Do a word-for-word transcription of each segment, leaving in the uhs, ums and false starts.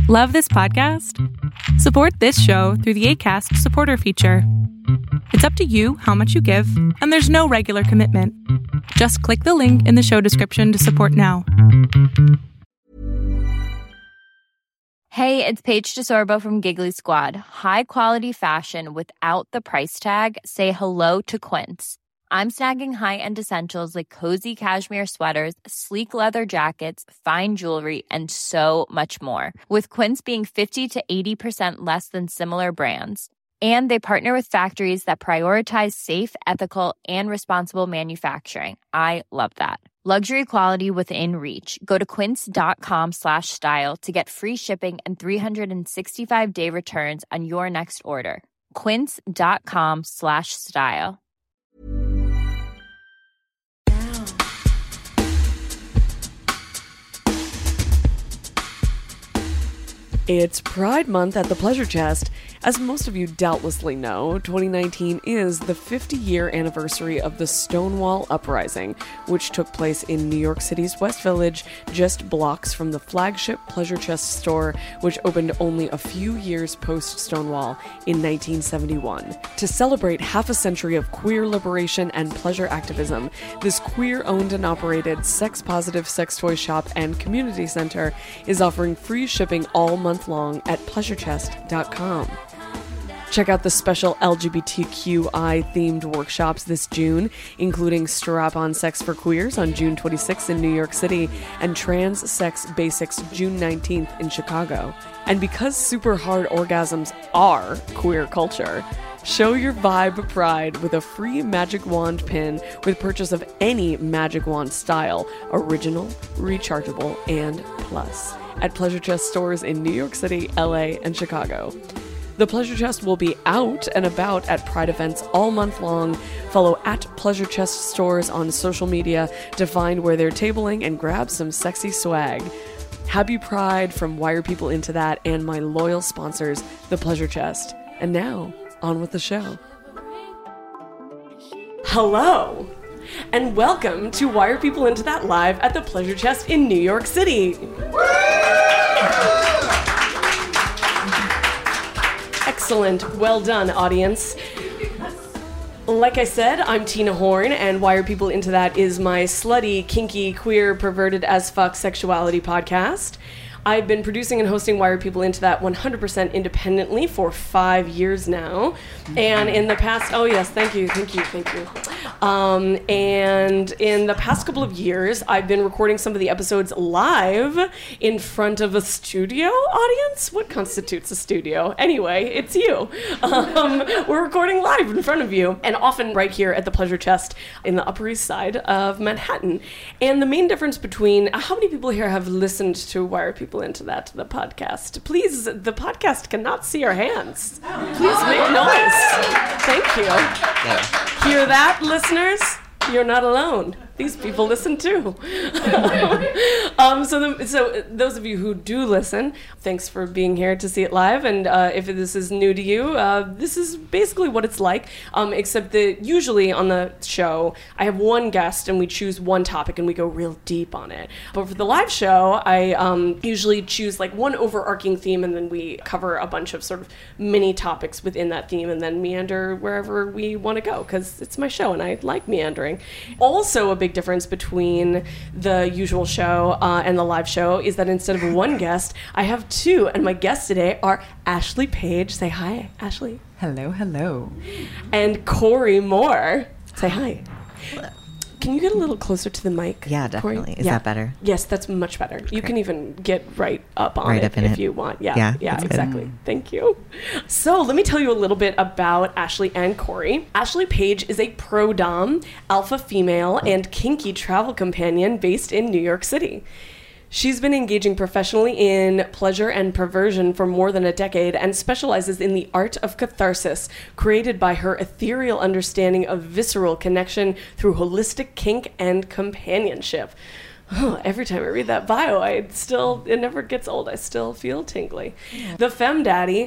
Love this podcast? Support this show through the Acast supporter feature. It's up to you how much you give, and there's no regular commitment. Just click the link in the show description to support now. Hey, it's Paige DeSorbo from Giggly Squad. High quality fashion without the price tag. Say hello to Quince. I'm snagging high-end essentials like cozy cashmere sweaters, sleek leather jackets, fine jewelry, and so much more. With Quince being fifty to eighty percent less than similar brands. And they partner with factories that prioritize safe, ethical, and responsible manufacturing. I love that. Luxury quality within reach. Go to quince.com slash style to get free shipping and three sixty-five day returns on your next order. Quince.com slash style. It's Pride Month at the Pleasure Chest. As most of you doubtlessly know, twenty nineteen is the fifty-year anniversary of the Stonewall Uprising, which took place in New York City's West Village, just blocks from the flagship Pleasure Chest store, which opened only a few years post-Stonewall in nineteen seventy-one. To celebrate half a century of queer liberation and pleasure activism, this queer-owned and operated sex-positive sex toy shop and community center is offering free shipping all month long at pleasure chest dot com. Check out the special L G B T Q I themed workshops this June, including Strap-On Sex for Queers on June twenty-sixth in New York City and Trans Sex Basics June nineteenth in Chicago. And because super hard orgasms are queer culture, show your vibe pride with a free Magic Wand pin with purchase of any Magic Wand style, original, rechargeable, and plus, at Pleasure Chest stores in New York City, L A, and Chicago. The Pleasure Chest will be out and about at Pride events all month long. Follow at Pleasure Chest stores on social media to find where they're tabling and grab some sexy swag. Happy Pride from Wire People Into That and my loyal sponsors, The Pleasure Chest. And now, on with the show. Hello, and welcome to Wire People Into That live at the Pleasure Chest in New York City. Excellent. Well done, audience. Like I said, I'm Tina Horn, and Wire People Into That is my slutty, kinky, queer, perverted as fuck sexuality podcast. I've been producing and hosting Wire People Into That one hundred percent independently for five years now. And in the past, oh yes, thank you, thank you, thank you. Um, and in the past couple of years, I've been recording some of the episodes live in front of a studio audience. What constitutes a studio? Anyway, it's you. Um, we're recording live in front of you, and often right here at the Pleasure Chest in the Upper East Side of Manhattan. And the main difference between, how many people here have listened to Wire People Into That, the podcast? Please, the podcast cannot see our hands. Please make noise. Thank you. Yeah. Hear that, listeners? You're not alone. These people listen too. um, so, the, so those of you who do listen, thanks for being here to see it live. And uh, if this is new to you, uh, this is basically what it's like. Um, except that usually on the show, I have one guest and we choose one topic and we go real deep on it. But for the live show, I um, usually choose like one overarching theme and then we cover a bunch of sort of mini topics within that theme and then meander wherever we want to go because it's my show and I like meandering. Also, a big difference between the usual show uh, and the live show is that instead of one guest, I have two, and my guests today are Ashley Page. Say hi, Ashley. Hello, hello. And Corey Moore. Say hi. Hello. Can you get a little closer to the mic? Yeah, definitely. Corey? Is yeah. that better? Yes, that's much better. You Great. can even get right up on right it up in if it. you want. Yeah, yeah, yeah, exactly. exactly. Thank you. So let me tell you a little bit about Ashley and Corey. Ashley Page is a pro-dom, alpha female, and kinky travel companion based in New York City. She's been engaging professionally in pleasure and perversion for more than a decade and specializes in the art of catharsis, created by her ethereal understanding of visceral connection through holistic kink and companionship. Oh, every time I read that bio, I still, it never gets old. I still feel tingly. Yeah. The Femme Daddy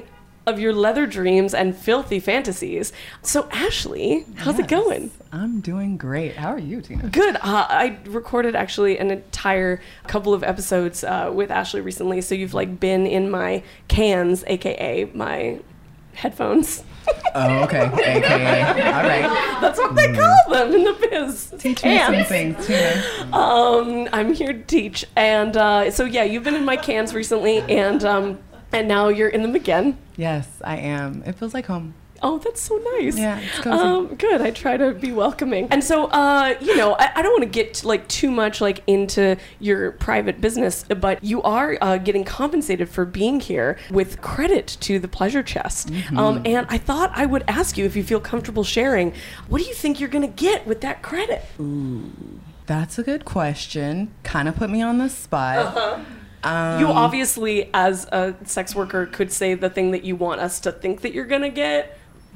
of your leather dreams and filthy fantasies. So, Ashley, how's yes, it going? I'm doing great. How are you, Tina? Good. Uh, I recorded actually an entire couple of episodes uh, with Ashley recently, so you've like been in my cans, aka my headphones. Oh, okay. A K A. All right. That's what they call them in the biz. Teach me some things, Tina. Um, I'm here to teach, and uh, so yeah, you've been in my cans recently, and um, and now you're in them again. Yes, I am. It feels like home. Oh, that's so nice. Yeah, it's cozy. Um, good. I try to be welcoming. And so, uh, you know, I, I don't want to get like too much like into your private business, but you are uh, getting compensated for being here with credit to the Pleasure Chest. Mm-hmm. Um, and I thought I would ask you if you feel comfortable sharing. What do you think you're going to get with that credit? Ooh, that's a good question. Kind of put me on the spot. Uh-huh. Um, you obviously, as a sex worker, could say the thing that you want us to think that you're going to get.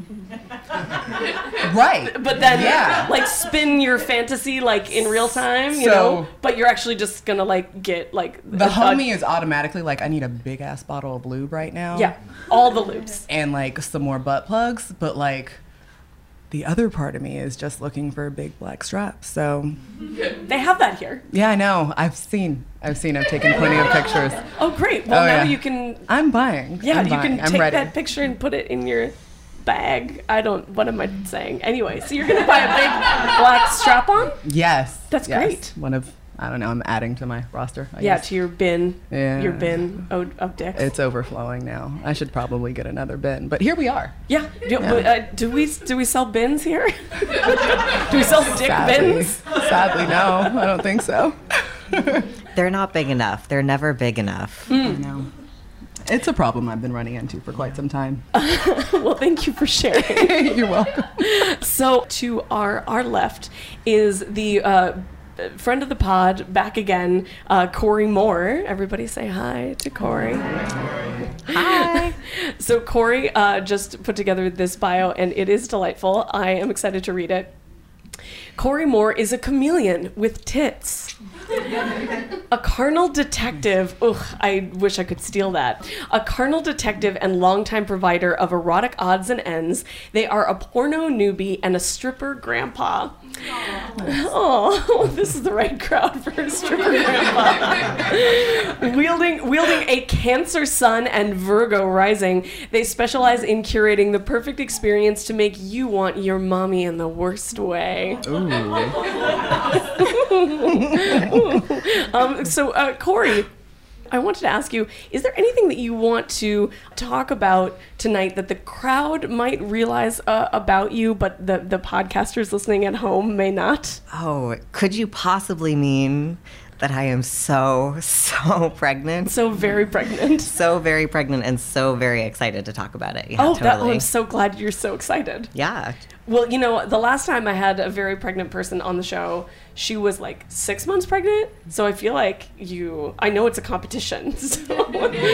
Right. But then, yeah. like, spin your fantasy, like, in real time, you So, know? But you're actually just gonna, like, get, like... The a, homie a, is automatically like, I need a big-ass bottle of lube right now. Yeah, all the lubes. And, like, some more butt plugs. But, like, the other part of me is just looking for a big black strap. So... They have that here. Yeah, I know. I've seen. I've seen. I've taken plenty of pictures. Oh, great. Well, oh, now yeah. you can... I'm buying. Yeah, I'm you buying. can I'm take ready. that picture and put it in your... bag. I don't, what am I saying? Anyway, so you're gonna buy a big black strap-on? Yes. That's yes. great. One of, I don't know, I'm adding to my roster, I Yeah, guess. to your bin. Yeah. Your bin of, of dicks. It's overflowing now. I should probably get another bin, but here we are. Yeah. Do, Yeah. but, uh, do we do we sell bins here? Do we sell dick Sadly, bins? sadly, no. I don't think so. They're not big enough. They're never big enough. Mm. No. It's a problem I've been running into for quite some time. Well, thank you for sharing. You're welcome. So to our our left is the uh, friend of the pod, back again, uh, Corey Moore. Everybody say hi to Corey. Hi. So Corey uh, just put together this bio, and it is delightful. I am excited to read it. Corey Moore is a chameleon with tits. A carnal detective. Ugh, I wish I could steal that. A carnal detective and longtime provider of erotic odds and ends. They are a porno newbie and a stripper grandpa. Oh, this is the right crowd for a stripper grandpa. wielding wielding a Cancer Sun and Virgo rising, they specialize in curating the perfect experience to make you want your mommy in the worst way. um, so, uh, Corey, I wanted to ask you, is there anything that you want to talk about tonight that the crowd might realize uh, about you, but the, the podcasters listening at home may not? Oh, could you possibly mean that I am so, so pregnant? So very pregnant. So very pregnant and so very excited to talk about it. Yeah, oh, totally. that, oh, I'm so glad you're so excited. Yeah. Well, you know, the last time I had a very pregnant person on the show, she was like six months pregnant. So I feel like you, I know it's a competition. So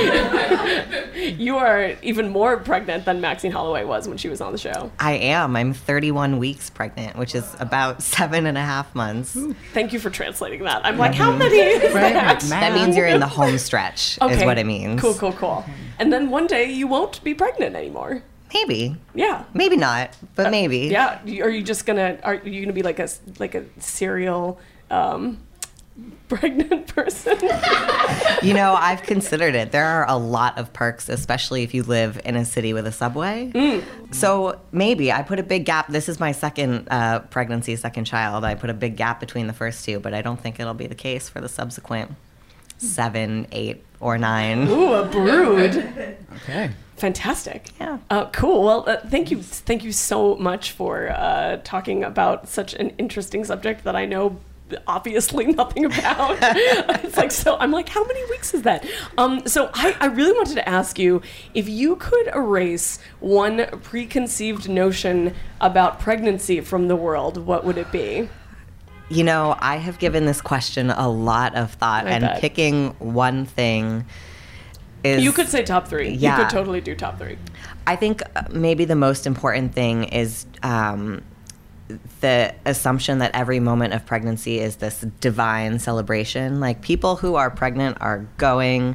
you are even more pregnant than Maxine Holloway was when she was on the show. I am. I'm thirty-one weeks pregnant, which is about seven and a half months. Ooh. Thank you for translating that. I'm like, how many is that? That means you're in the home stretch, okay. is what it means. Cool, cool, cool. And then one day you won't be pregnant anymore. Maybe. Yeah. Maybe not, but uh, maybe. Yeah. Are you just gonna? Are you gonna be like a like a serial um, pregnant person? You know, I've considered it. There are a lot of perks, especially if you live in a city with a subway. Mm. So maybe I put a big gap. This is my second uh, pregnancy, second child. I put a big gap between the first two, but I don't think it'll be the case for the subsequent seven, eight, or nine. Ooh, a brood. Okay. Fantastic. Yeah. Uh, cool. Well, uh, thank you. Thank you so much for uh, talking about such an interesting subject that I know obviously nothing about. It's like, so I'm like, how many weeks is that? Um, so I, I really wanted to ask you if you could erase one preconceived notion about pregnancy from the world, what would it be? You know, I have given this question a lot of thought, I and bet. picking one thing is... You could say top three. Yeah. You could totally do top three. I think maybe the most important thing is um, the assumption that every moment of pregnancy is this divine celebration. Like, people who are pregnant are going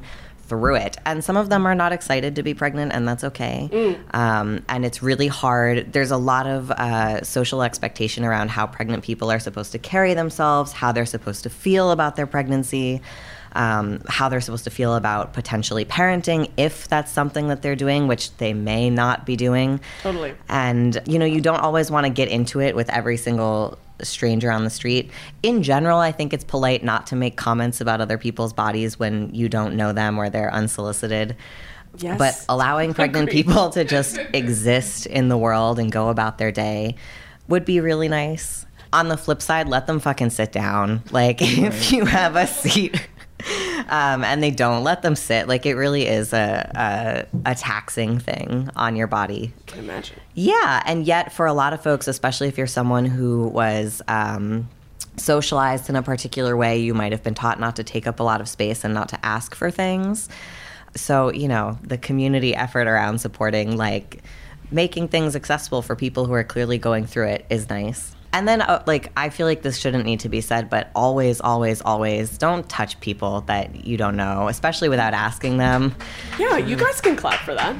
through it. And some of them are not excited to be pregnant, and that's okay. Mm. Um, and it's really hard. There's a lot of uh, social expectation around how pregnant people are supposed to carry themselves, how they're supposed to feel about their pregnancy, um, how they're supposed to feel about potentially parenting, if that's something that they're doing, which they may not be doing. Totally. And, you know, you don't always want to get into it with every single stranger on the street. In general, I think it's polite not to make comments about other people's bodies when you don't know them or they're unsolicited. Yes. But allowing pregnant Agreed. people to just exist in the world and go about their day would be really nice. On the flip side, let them fucking sit down. Like, if you have a seat um, and they don't, let them sit. Like, it really is a, a, a taxing thing on your body. I can imagine. Yeah, and yet for a lot of folks, especially if you're someone who was um, socialized in a particular way, you might have been taught not to take up a lot of space and not to ask for things. So, you know, the community effort around supporting, like, making things accessible for people who are clearly going through it is nice. And then, uh, like, I feel like this shouldn't need to be said, but always, always, always don't touch people that you don't know, especially without asking them. Yeah, you guys can clap for that.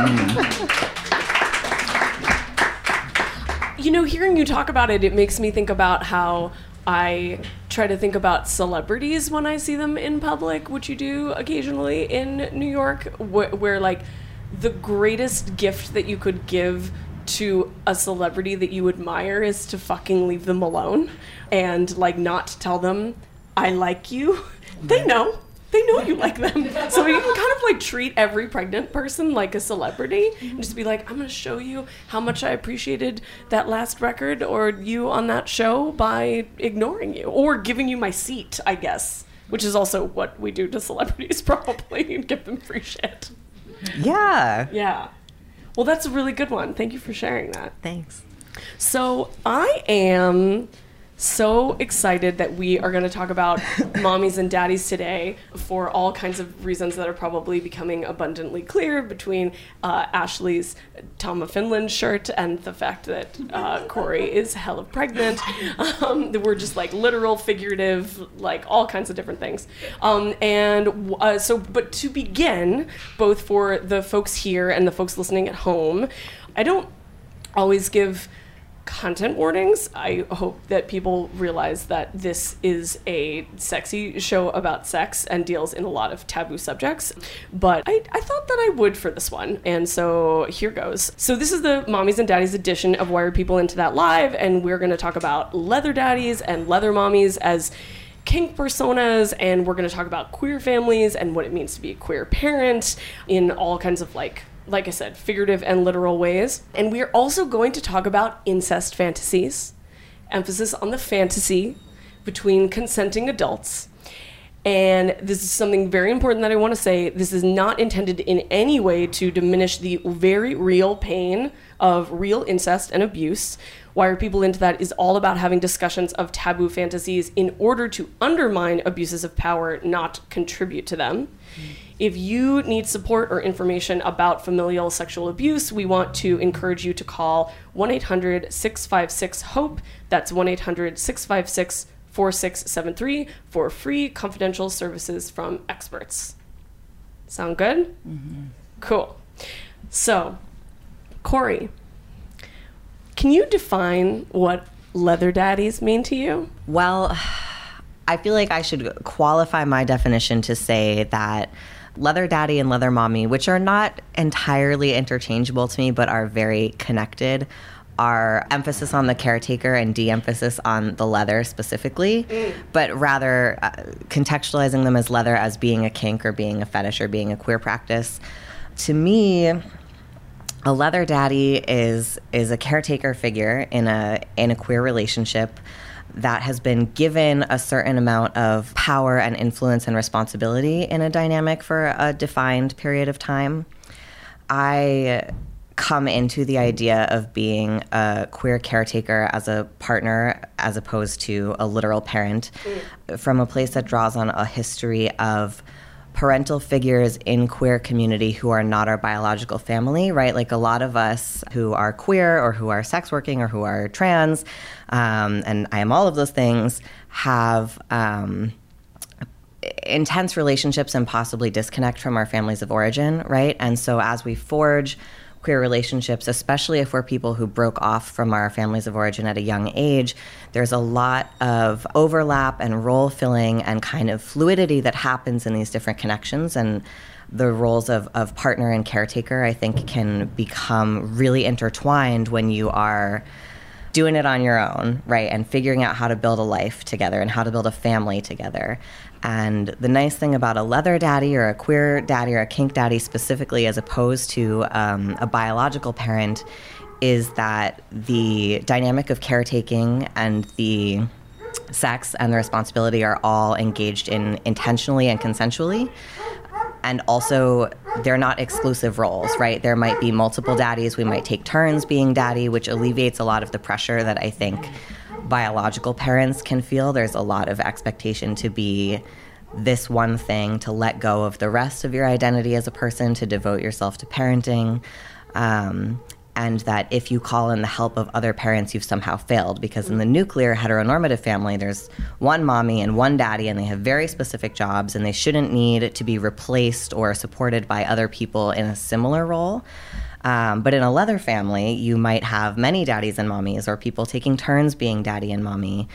You know, hearing you talk about it, it makes me think about how I try to think about celebrities when I see them in public, which you do occasionally in New York, wh- where, like, the greatest gift that you could give to a celebrity that you admire is to fucking leave them alone and, like, not tell them, I like you. They know. They know you like them. So you can kind of, like, treat every pregnant person like a celebrity and just be like, I'm going to show you how much I appreciated that last record or you on that show by ignoring you or giving you my seat, I guess, which is also what we do to celebrities probably, and give them free shit. Yeah. Yeah. Well, that's a really good one. Thank you for sharing that. Thanks. So I am so excited that we are going to talk about mommies and daddies today for all kinds of reasons that are probably becoming abundantly clear between uh, Ashley's Tom of Finland shirt and the fact that uh, Corey is hella pregnant. Um, that we're just like literal, figurative, like all kinds of different things. Um, and uh, so, but to begin, both for the folks here and the folks listening at home, I don't always give content warnings. I hope that people realize that this is a sexy show about sex and deals in a lot of taboo subjects, but I, I thought that I would for this one, and so here goes. So this is the Mommies and Daddies edition of Wired People Into That Live, and we're going to talk about leather daddies and leather mommies as kink personas, and we're going to talk about queer families and what it means to be a queer parent in all kinds of, like, like I said, figurative and literal ways. And we're also going to talk about incest fantasies, emphasis on the fantasy between consenting adults. And this is something very important that I want to say. This is not intended in any way to diminish the very real pain of real incest and abuse. Wire People Into That is all about having discussions of taboo fantasies in order to undermine abuses of power, not contribute to them. If you need support or information about familial sexual abuse, we want to encourage you to call one eight hundred six five six HOPE. That's one eight hundred six five six four six seven three for free confidential services from experts. Sound good? Mm-hmm. Cool. So, Corey, can you define what leather daddies mean to you? Well, I feel like I should qualify my definition to say that leather daddy and leather mommy, which are not entirely interchangeable to me, but are very connected, are emphasis on the caretaker and de-emphasis on the leather specifically, mm. but rather uh, contextualizing them as leather as being a kink or being a fetish or being a queer practice. To me, a leather daddy is is a caretaker figure in a in a queer relationship that has been given a certain amount of power and influence and responsibility in a dynamic for a defined period of time. I come into the idea of being a queer caretaker as a partner as opposed to a literal parent mm. from a place that draws on a history of parental figures in queer community who are not our biological family, right? Like a lot of us who are queer or who are sex working or who are trans, um, and I am all of those things, have um, intense relationships and possibly disconnect from our families of origin, right? And so as we forge queer relationships, especially if we're people who broke off from our families of origin at a young age, there's a lot of overlap and role filling and kind of fluidity that happens in these different connections. And the roles of, of partner and caretaker, I think, can become really intertwined when you are doing it on your own, right? And figuring out how to build a life together and how to build a family together. And the nice thing about a leather daddy or a queer daddy or a kink daddy specifically, as opposed to um, a biological parent, is that the dynamic of caretaking and the sex and the responsibility are all engaged in intentionally and consensually. And also, they're not exclusive roles, right? There might be multiple daddies. We might take turns being daddy, which alleviates a lot of the pressure that I think biological parents can feel. There's a lot of expectation to be this one thing, to let go of the rest of your identity as a person, to devote yourself to parenting. Um, and that if you call in the help of other parents, you've somehow failed. Because in the nuclear heteronormative family, there's one mommy and one daddy, and they have very specific jobs, and they shouldn't need to be replaced or supported by other people in a similar role. Um, but in a leather family, you might have many daddies and mommies, or people taking turns being daddy and mommy.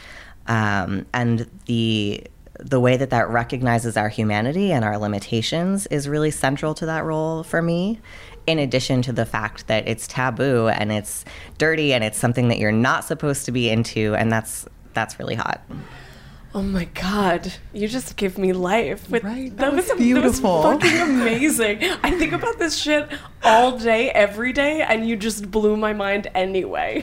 Um, and the the way that that recognizes our humanity and our limitations is really central to that role for me, in addition to the fact that it's taboo and it's dirty and it's something that you're not supposed to be into, and that's that's really hot. Oh my God, you just give me life. With, Right, that was was beautiful. That was fucking amazing. I think about this shit all day, every day, and you just blew my mind anyway.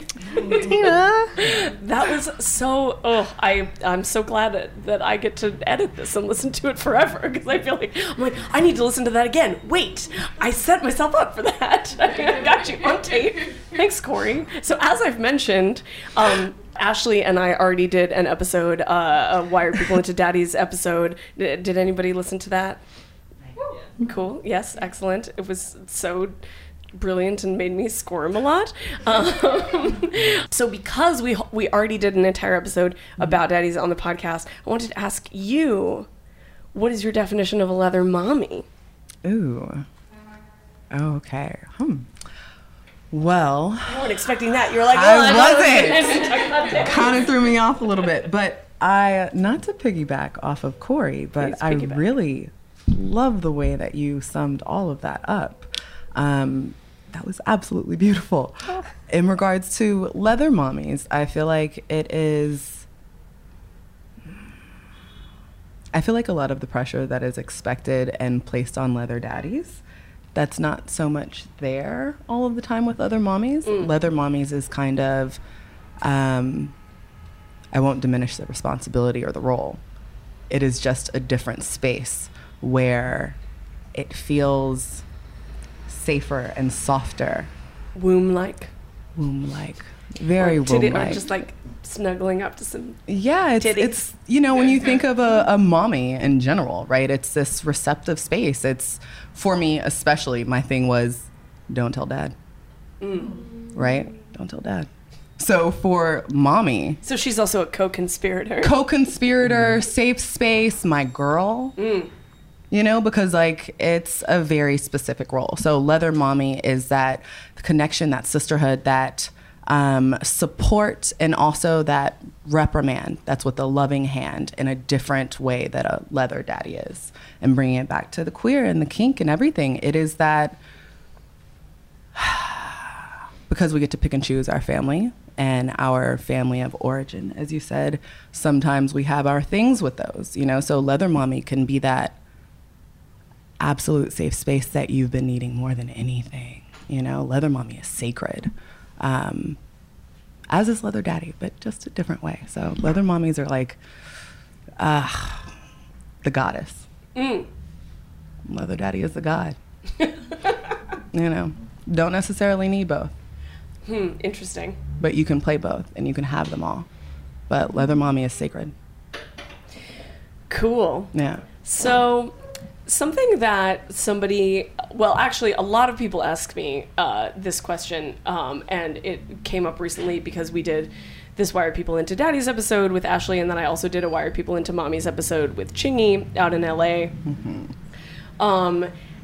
Tina. That was so, oh, I, I'm so glad that, that I get to edit this and listen to it forever, because I feel like, I'm like, I need to listen to that again. Wait, I set myself up for that. I got you on tape. Thanks, Corey. So as I've mentioned, um, Ashley and I already did an episode, uh, a Wired People Into Daddies episode. D- did anybody listen to that? Cool. Yes. Excellent. It was so brilliant and made me squirm a lot. Um, so because we we already did an entire episode about daddies on the podcast, I wanted to ask you, what is your definition of a leather mommy? Ooh. Okay. Hmm. Well, I wasn't expecting that. You were like, oh, I wasn't. wasn't. Kind of threw me off a little bit, but I, not to piggyback off of Corey, but Please I piggyback. really love the way that you summed all of that up. Um, that was absolutely beautiful. In regards to leather mommies, I feel like it is, I feel like a lot of the pressure that is expected and placed on leather daddies, that's not so much there all of the time with other mommies. Mm. Leather mommies is kind of, um, I won't diminish the responsibility or the role. It is just a different space where it feels safer and softer, Womb-like. womb-like, very Or titty- womb-like. Or just like snuggling up to some. Yeah, it's, titties. it's you know, when you think of a, a mommy in general, right? It's this receptive space. It's, for me especially, my thing was, don't tell dad, Mm. right? Don't tell dad. So for mommy, So she's also a co-conspirator. co-conspirator, safe space, my girl, Mm. you know, because like it's a very specific role. So leather mommy is that connection, that sisterhood, that um, support, and also that reprimand. That's with the loving hand in a different way that a leather daddy is. And bringing it back to the queer and the kink and everything, it is that because we get to pick and choose our family and our family of origin, as you said, sometimes we have our things with those, you know. So leather mommy can be that absolute safe space that you've been needing more than anything, you know. Leather mommy is sacred, um, as is leather daddy, but just a different way. So leather mommies are like uh, the goddess. Mm. Leather daddy is the god. You know, don't necessarily need both, Hmm, interesting. but you can play both and you can have them all. But leather mommy is sacred. Cool. Yeah. So, something that somebody, well, actually, a lot of people ask me uh, this question, um, and it came up recently because we did this Why Are People Into Daddies episode with Ashley, and then I also did a Why Are People Into Mommies episode with Chingy out in L A. Mm-hmm. Um,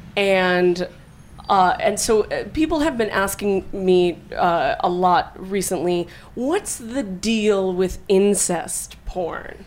and uh, and so uh, people have been asking me uh, a lot recently, what's the deal with incest porn?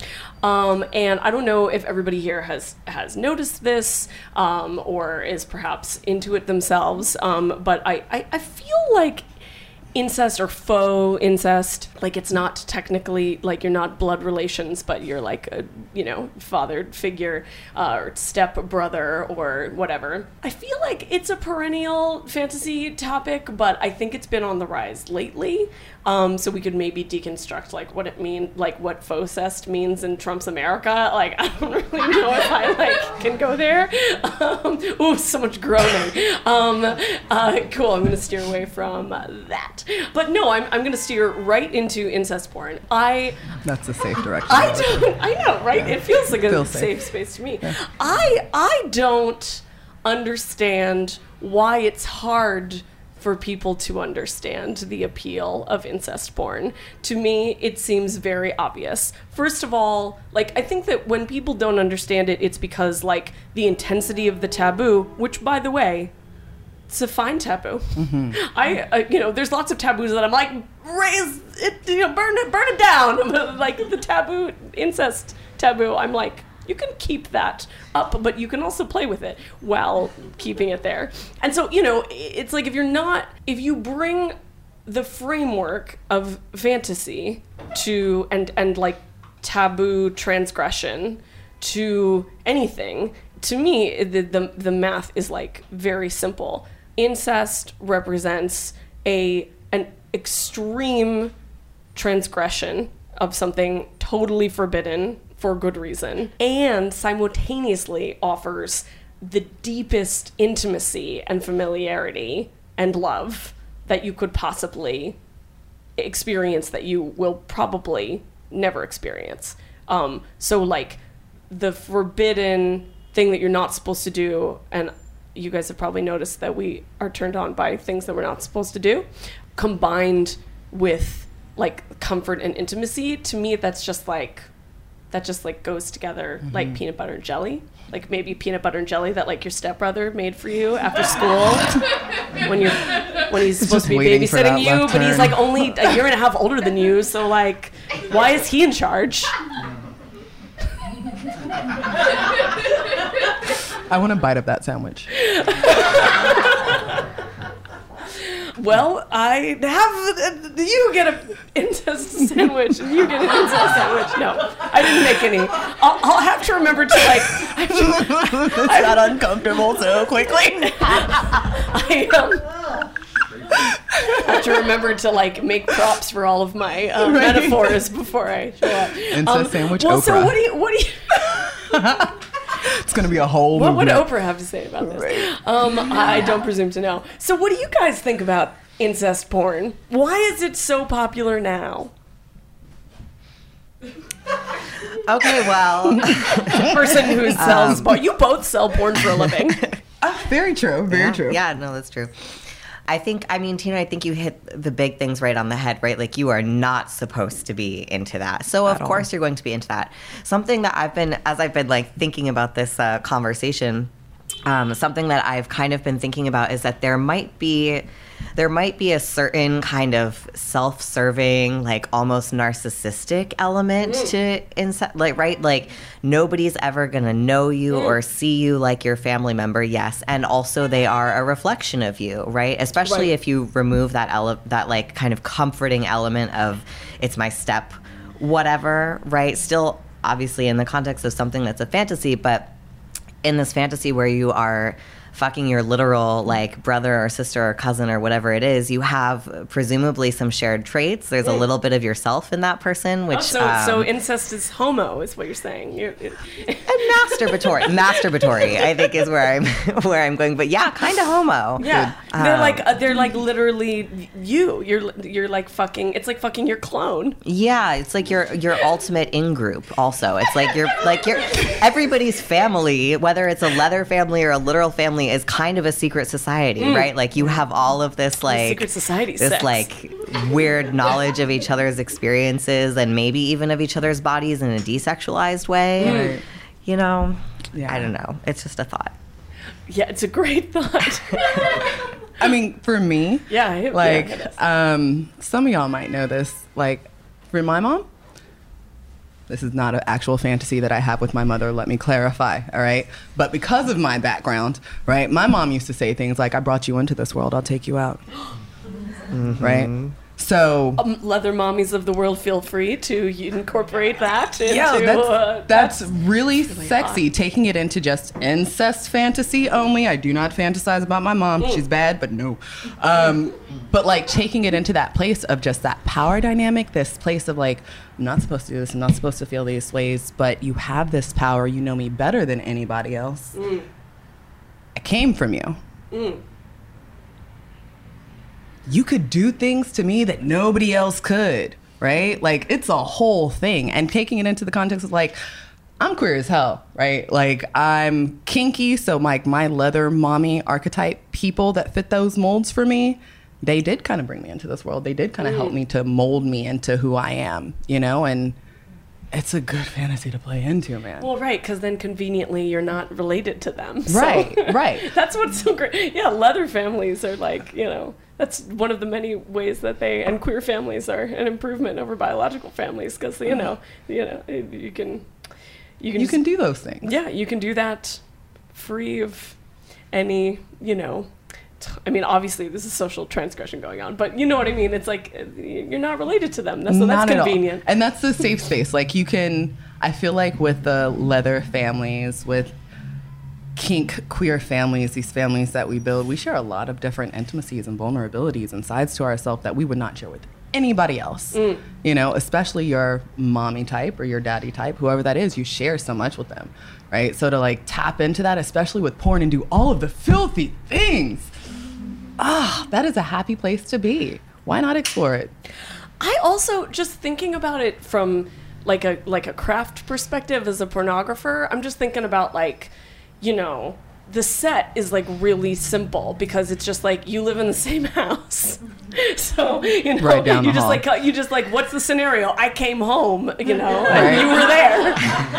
Um, and I don't know if everybody here has, has noticed this um, or is perhaps into it themselves, um, but I, I, I feel like incest or faux incest, like it's not technically, like you're not blood relations, but you're like a, you know, fathered figure uh, or step brother or whatever. I feel like it's a perennial fantasy topic, but I think it's been on the rise lately. Um, so we could maybe deconstruct like what it mean, like what faux-cest means in Trump's America. Like, I don't really know if I like can go there. Um, ooh, so much groaning. Um, uh, cool, I'm gonna steer away from uh, that. But no, I'm, I'm gonna steer right into incest porn. I That's a safe direction. I don't, I know, right? Yeah. It feels like a Feels safe. safe. space to me. Yeah. I I don't understand why it's hard for people to understand the appeal of incest porn. To me, it seems very obvious. First of all, like, I think that when people don't understand it, it's because, like, the intensity of the taboo, which, by the way, it's a fine taboo. Mm-hmm. I, uh, you know, there's lots of taboos that I'm like, raise it, you know, burn it, burn it down. But, like, the taboo, incest taboo, I'm like, you can keep that up, but you can also play with it while keeping it there. And so, you know, it's like if you're not, if you bring the framework of fantasy to, and, and like taboo transgression to anything, to me, the, the, the math is like very simple. Incest represents a, an extreme transgression of something totally forbidden for good reason, and simultaneously offers the deepest intimacy and familiarity and love that you could possibly experience that you will probably never experience. Um, so like the forbidden thing that you're not supposed to do, and you guys have probably noticed that we are turned on by things that we're not supposed to do, combined with like comfort and intimacy, to me that's just like that just like goes together mm-hmm. like peanut butter and jelly. Like maybe peanut butter and jelly that like your stepbrother made for you after school when you're when he's supposed Just to be babysitting you, but he's like only a year and a half older than you, so like why is he in charge? I want to bite up that sandwich. Well, I have, you get an incest sandwich and you get an incest sandwich. No, I didn't make any. I'll, I'll have to remember to like. I have to, it's I, not uncomfortable so quickly. I um, have to remember to like make props for all of my um, Right. metaphors before I show up. Incest Um, sandwich well, Oprah. so what do you, what do you, It's going to be a whole what would movement. Oprah have to say about this? Right. Um, I don't presume to know. So what do you guys think about incest porn? Why is it so popular now? Okay, well, Person who sells porn. You both sell porn for a living. Ah, very true. Very yeah, true. Yeah, no, that's true. I think, I mean, Tina, I think you hit the big things right on the head, right? Like, you are not supposed to be into that. So, of At all. course, you're going to be into that. Something that I've been, as I've been, like, thinking about this uh, conversation, um, something that I've kind of been thinking about is that there might be... There might be a certain kind of self-serving, like almost narcissistic element mm. to incest, like, right? Like nobody's ever gonna know you mm. or see you like your family member, yes, and also they are a reflection of you, right? Especially right. if you remove that ele- that like kind of comforting element of it's my step, whatever, right? Still, obviously, in the context of something that's a fantasy, but in this fantasy where you are fucking your literal like brother or sister or cousin or whatever it is, you have presumably some shared traits. There's a little bit of yourself in that person, which Oh, so, um, so incest is homo, is what you're saying. You're, it, and masturbatory, masturbatory, I think is where I'm where I'm going. But yeah, kind of homo. yeah, they're Um, like uh, they're like literally you. You're you're like fucking. It's like fucking your clone. Yeah, it's like your your ultimate in group. Also, it's like you're like you're everybody's family, whether it's a leather family or a literal family family is kind of a secret society, mm. right? Like you have all of this like secret society this sex. like weird knowledge of each other's experiences and maybe even of each other's bodies in a desexualized way. Mm. You know, yeah. I don't know. It's just a thought. Yeah, it's a great thought. I mean, for me, yeah, it, like yeah, um, some of y'all might know this. Like, for my mom, this is not an actual fantasy that I have with my mother. Let me clarify, all right? But because of my background, right, my mom used to say things like, "I brought you into this world. I'll take you out." Mm-hmm. Right. So um, leather mommies of the world, feel free to incorporate that into yeah, that's, uh, that's, that's really, really sexy. hot. Taking it into just incest fantasy only. I do not fantasize about my mom. Mm. She's bad, but no. Um, but like taking it into that place of just that power dynamic, this place of like, I'm not supposed to do this, I'm not supposed to feel these ways, but you have this power, you know me better than anybody else. Mm. I came from you. Mm. You could do things to me that nobody else could, right? Like, it's a whole thing. And taking it into the context of, like, I'm queer as hell, right? Like, I'm kinky, so, like, my leather mommy archetype people that fit those molds for me, they did kind of bring me into this world. They did kind of mm. help me to mold me into who I am, you know? And it's a good fantasy to play into, man. Well, right, because then conveniently you're not related to them. So. Right, right. That's what's so great. Yeah, leather families are like, you know, that's one of the many ways that they, and queer families are an improvement over biological families because, you know, you know, you can... You can, you just, can do those things. Yeah, you can do that free of any, you know... I mean, obviously, this is social transgression going on, but you know what I mean? It's like, you're not related to them, so not that's convenient. And that's the safe space. Like, you can, I feel like with the leather families, with kink queer families, these families that we build, we share a lot of different intimacies and vulnerabilities and sides to ourselves that we would not share with anybody else. Mm. You know, especially your mommy type or your daddy type, whoever that is, you share so much with them, right? So to like tap into that, especially with porn and do all of the filthy things, ah, that is a happy place to be. Why not explore it? I also, just thinking about it from like a like a craft perspective as a pornographer, I'm just thinking about like, you know, the set is like really simple because it's just like you live in the same house. So, you know, right down you the just hall. like you just like what's the scenario? I came home, you know, and you were there.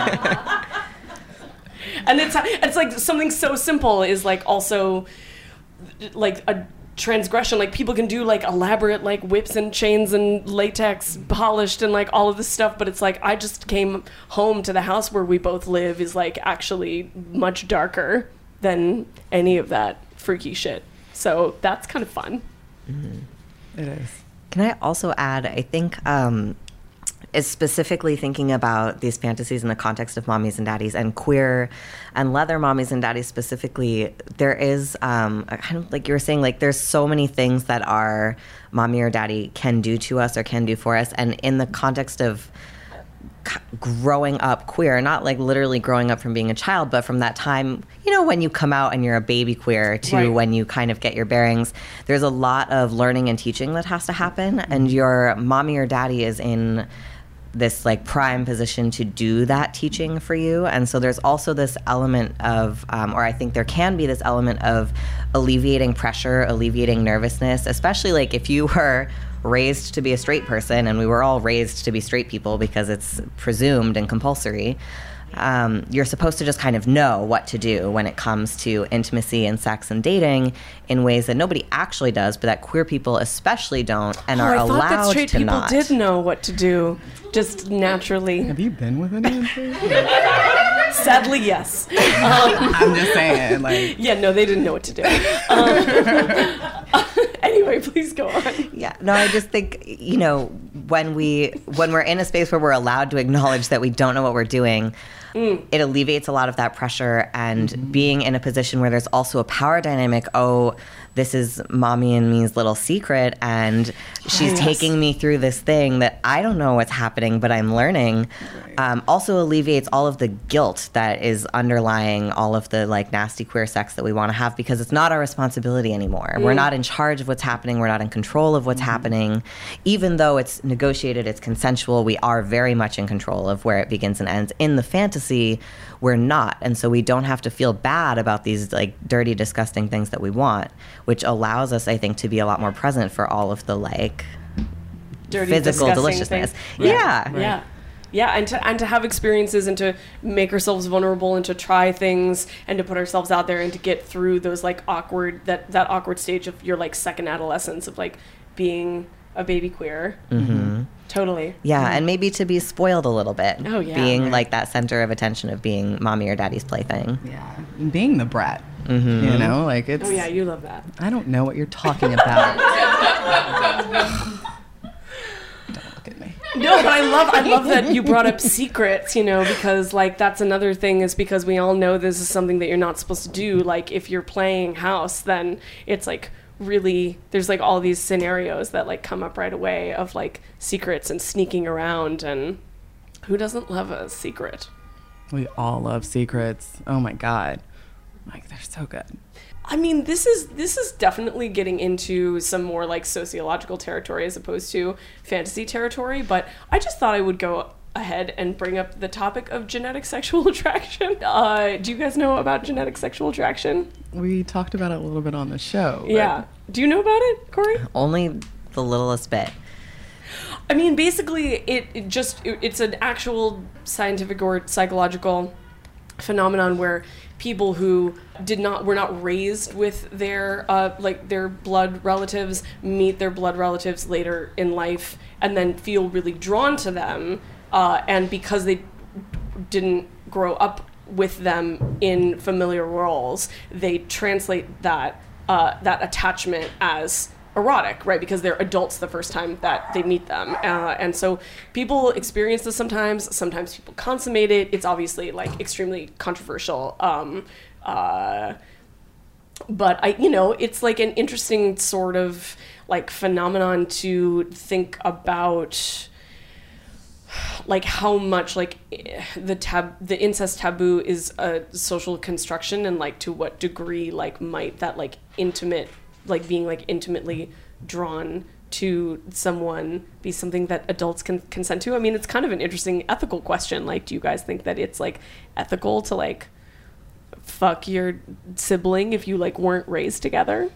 And it's it's like something so simple is like also like a transgression. Like people can do like elaborate like whips and chains and latex polished and like all of this stuff, but it's like I just came home to the house where we both live is like actually much darker than any of that freaky shit. So that's kind of fun. Mm-hmm. It is. Can I also add, I think um is specifically thinking about these fantasies in the context of mommies and daddies and queer and leather mommies and daddies specifically, there is um, kind of like you were saying, like there's so many things that our mommy or daddy can do to us or can do for us. And in the context of c- growing up queer, not like literally growing up from being a child, but from that time, you know, when you come out and you're a baby queer to right. when you kind of get your bearings, there's a lot of learning and teaching that has to happen. And your mommy or daddy is in this like prime position to do that teaching for you. And so there's also this element of, um, or I think there can be this element of alleviating pressure, alleviating nervousness, especially like if you were raised to be a straight person, and we were all raised to be straight people because it's presumed and compulsory. Um, you're supposed to just kind of know what to do when it comes to intimacy and sex and dating in ways that nobody actually does, but that queer people especially don't and oh, are I allowed thought that straight to people not. did know what to do, just naturally. Have you been with anyone? Sadly, yes. Um, I'm just saying, like. Yeah, no, they didn't know what to do. Um, anyway, please go on. Yeah, no, I just think, you know, when we when we're in a space where we're allowed to acknowledge that we don't know what we're doing, mm. it alleviates a lot of that pressure. And mm-hmm. being in a position where there's also a power dynamic, oh, this is mommy and me's little secret, and she's yes. taking me through this thing that I don't know what's happening, but I'm learning. Right. Um, also alleviates all of the guilt that is underlying all of the like nasty queer sex that we want to have, because it's not our responsibility anymore. Mm. We're not in charge of what's happening. We're not in control of what's mm. happening, even though it's negotiated, it's consensual. We are very much in control of where it begins and ends. In the fantasy, we're not. And so we don't have to feel bad about these like dirty, disgusting things that we want, which allows us, I think, to be a lot more present for all of the like Dirty, physical deliciousness. Thing. Yeah. Yeah. yeah. Yeah, and to and to have experiences and to make ourselves vulnerable and to try things and to put ourselves out there and to get through those like awkward that that awkward stage of your like second adolescence of like being a baby queer. Mm-hmm. Totally. Yeah, mm-hmm. and maybe to be spoiled a little bit. Oh yeah. Being right. like that center of attention of being mommy or daddy's plaything. Yeah, being the brat. Mm-hmm. You know, like it's. Oh yeah, you love that. I don't know what you're talking about. No, but I love I love that you brought up secrets, you know, because like that's another thing is because we all know this is something that you're not supposed to do. Like if you're playing house, then it's like really there's like all these scenarios that like come up right away of like secrets and sneaking around, and who doesn't love a secret? We all love secrets. Oh my God. Like they're so good. I mean, this is this is definitely getting into some more like sociological territory as opposed to fantasy territory, but I just thought I would go ahead and bring up the topic of genetic sexual attraction. Uh, do you guys know about genetic sexual attraction? We talked about it a little bit on the show. But... Yeah. Do you know about it, Corey? Only the littlest bit. I mean, basically, it, it just it, it's an actual scientific or psychological phenomenon where people who did not were not raised with their uh, like their blood relatives meet their blood relatives later in life and then feel really drawn to them, uh, and because they didn't grow up with them in familiar roles, they translate that uh, that attachment as erotic, right? Because they're adults the first time that they meet them. Uh, and so people experience this sometimes, sometimes people consummate it. It's obviously like extremely controversial. Um, uh, but I, you know, it's like an interesting sort of like phenomenon to think about, like how much like the tab the incest taboo is a social construction, and like to what degree like might that like intimate like being like intimately drawn to someone be something that adults can consent to. I mean, it's kind of an interesting ethical question. Like, do you guys think that it's like ethical to like fuck your sibling if you like weren't raised together?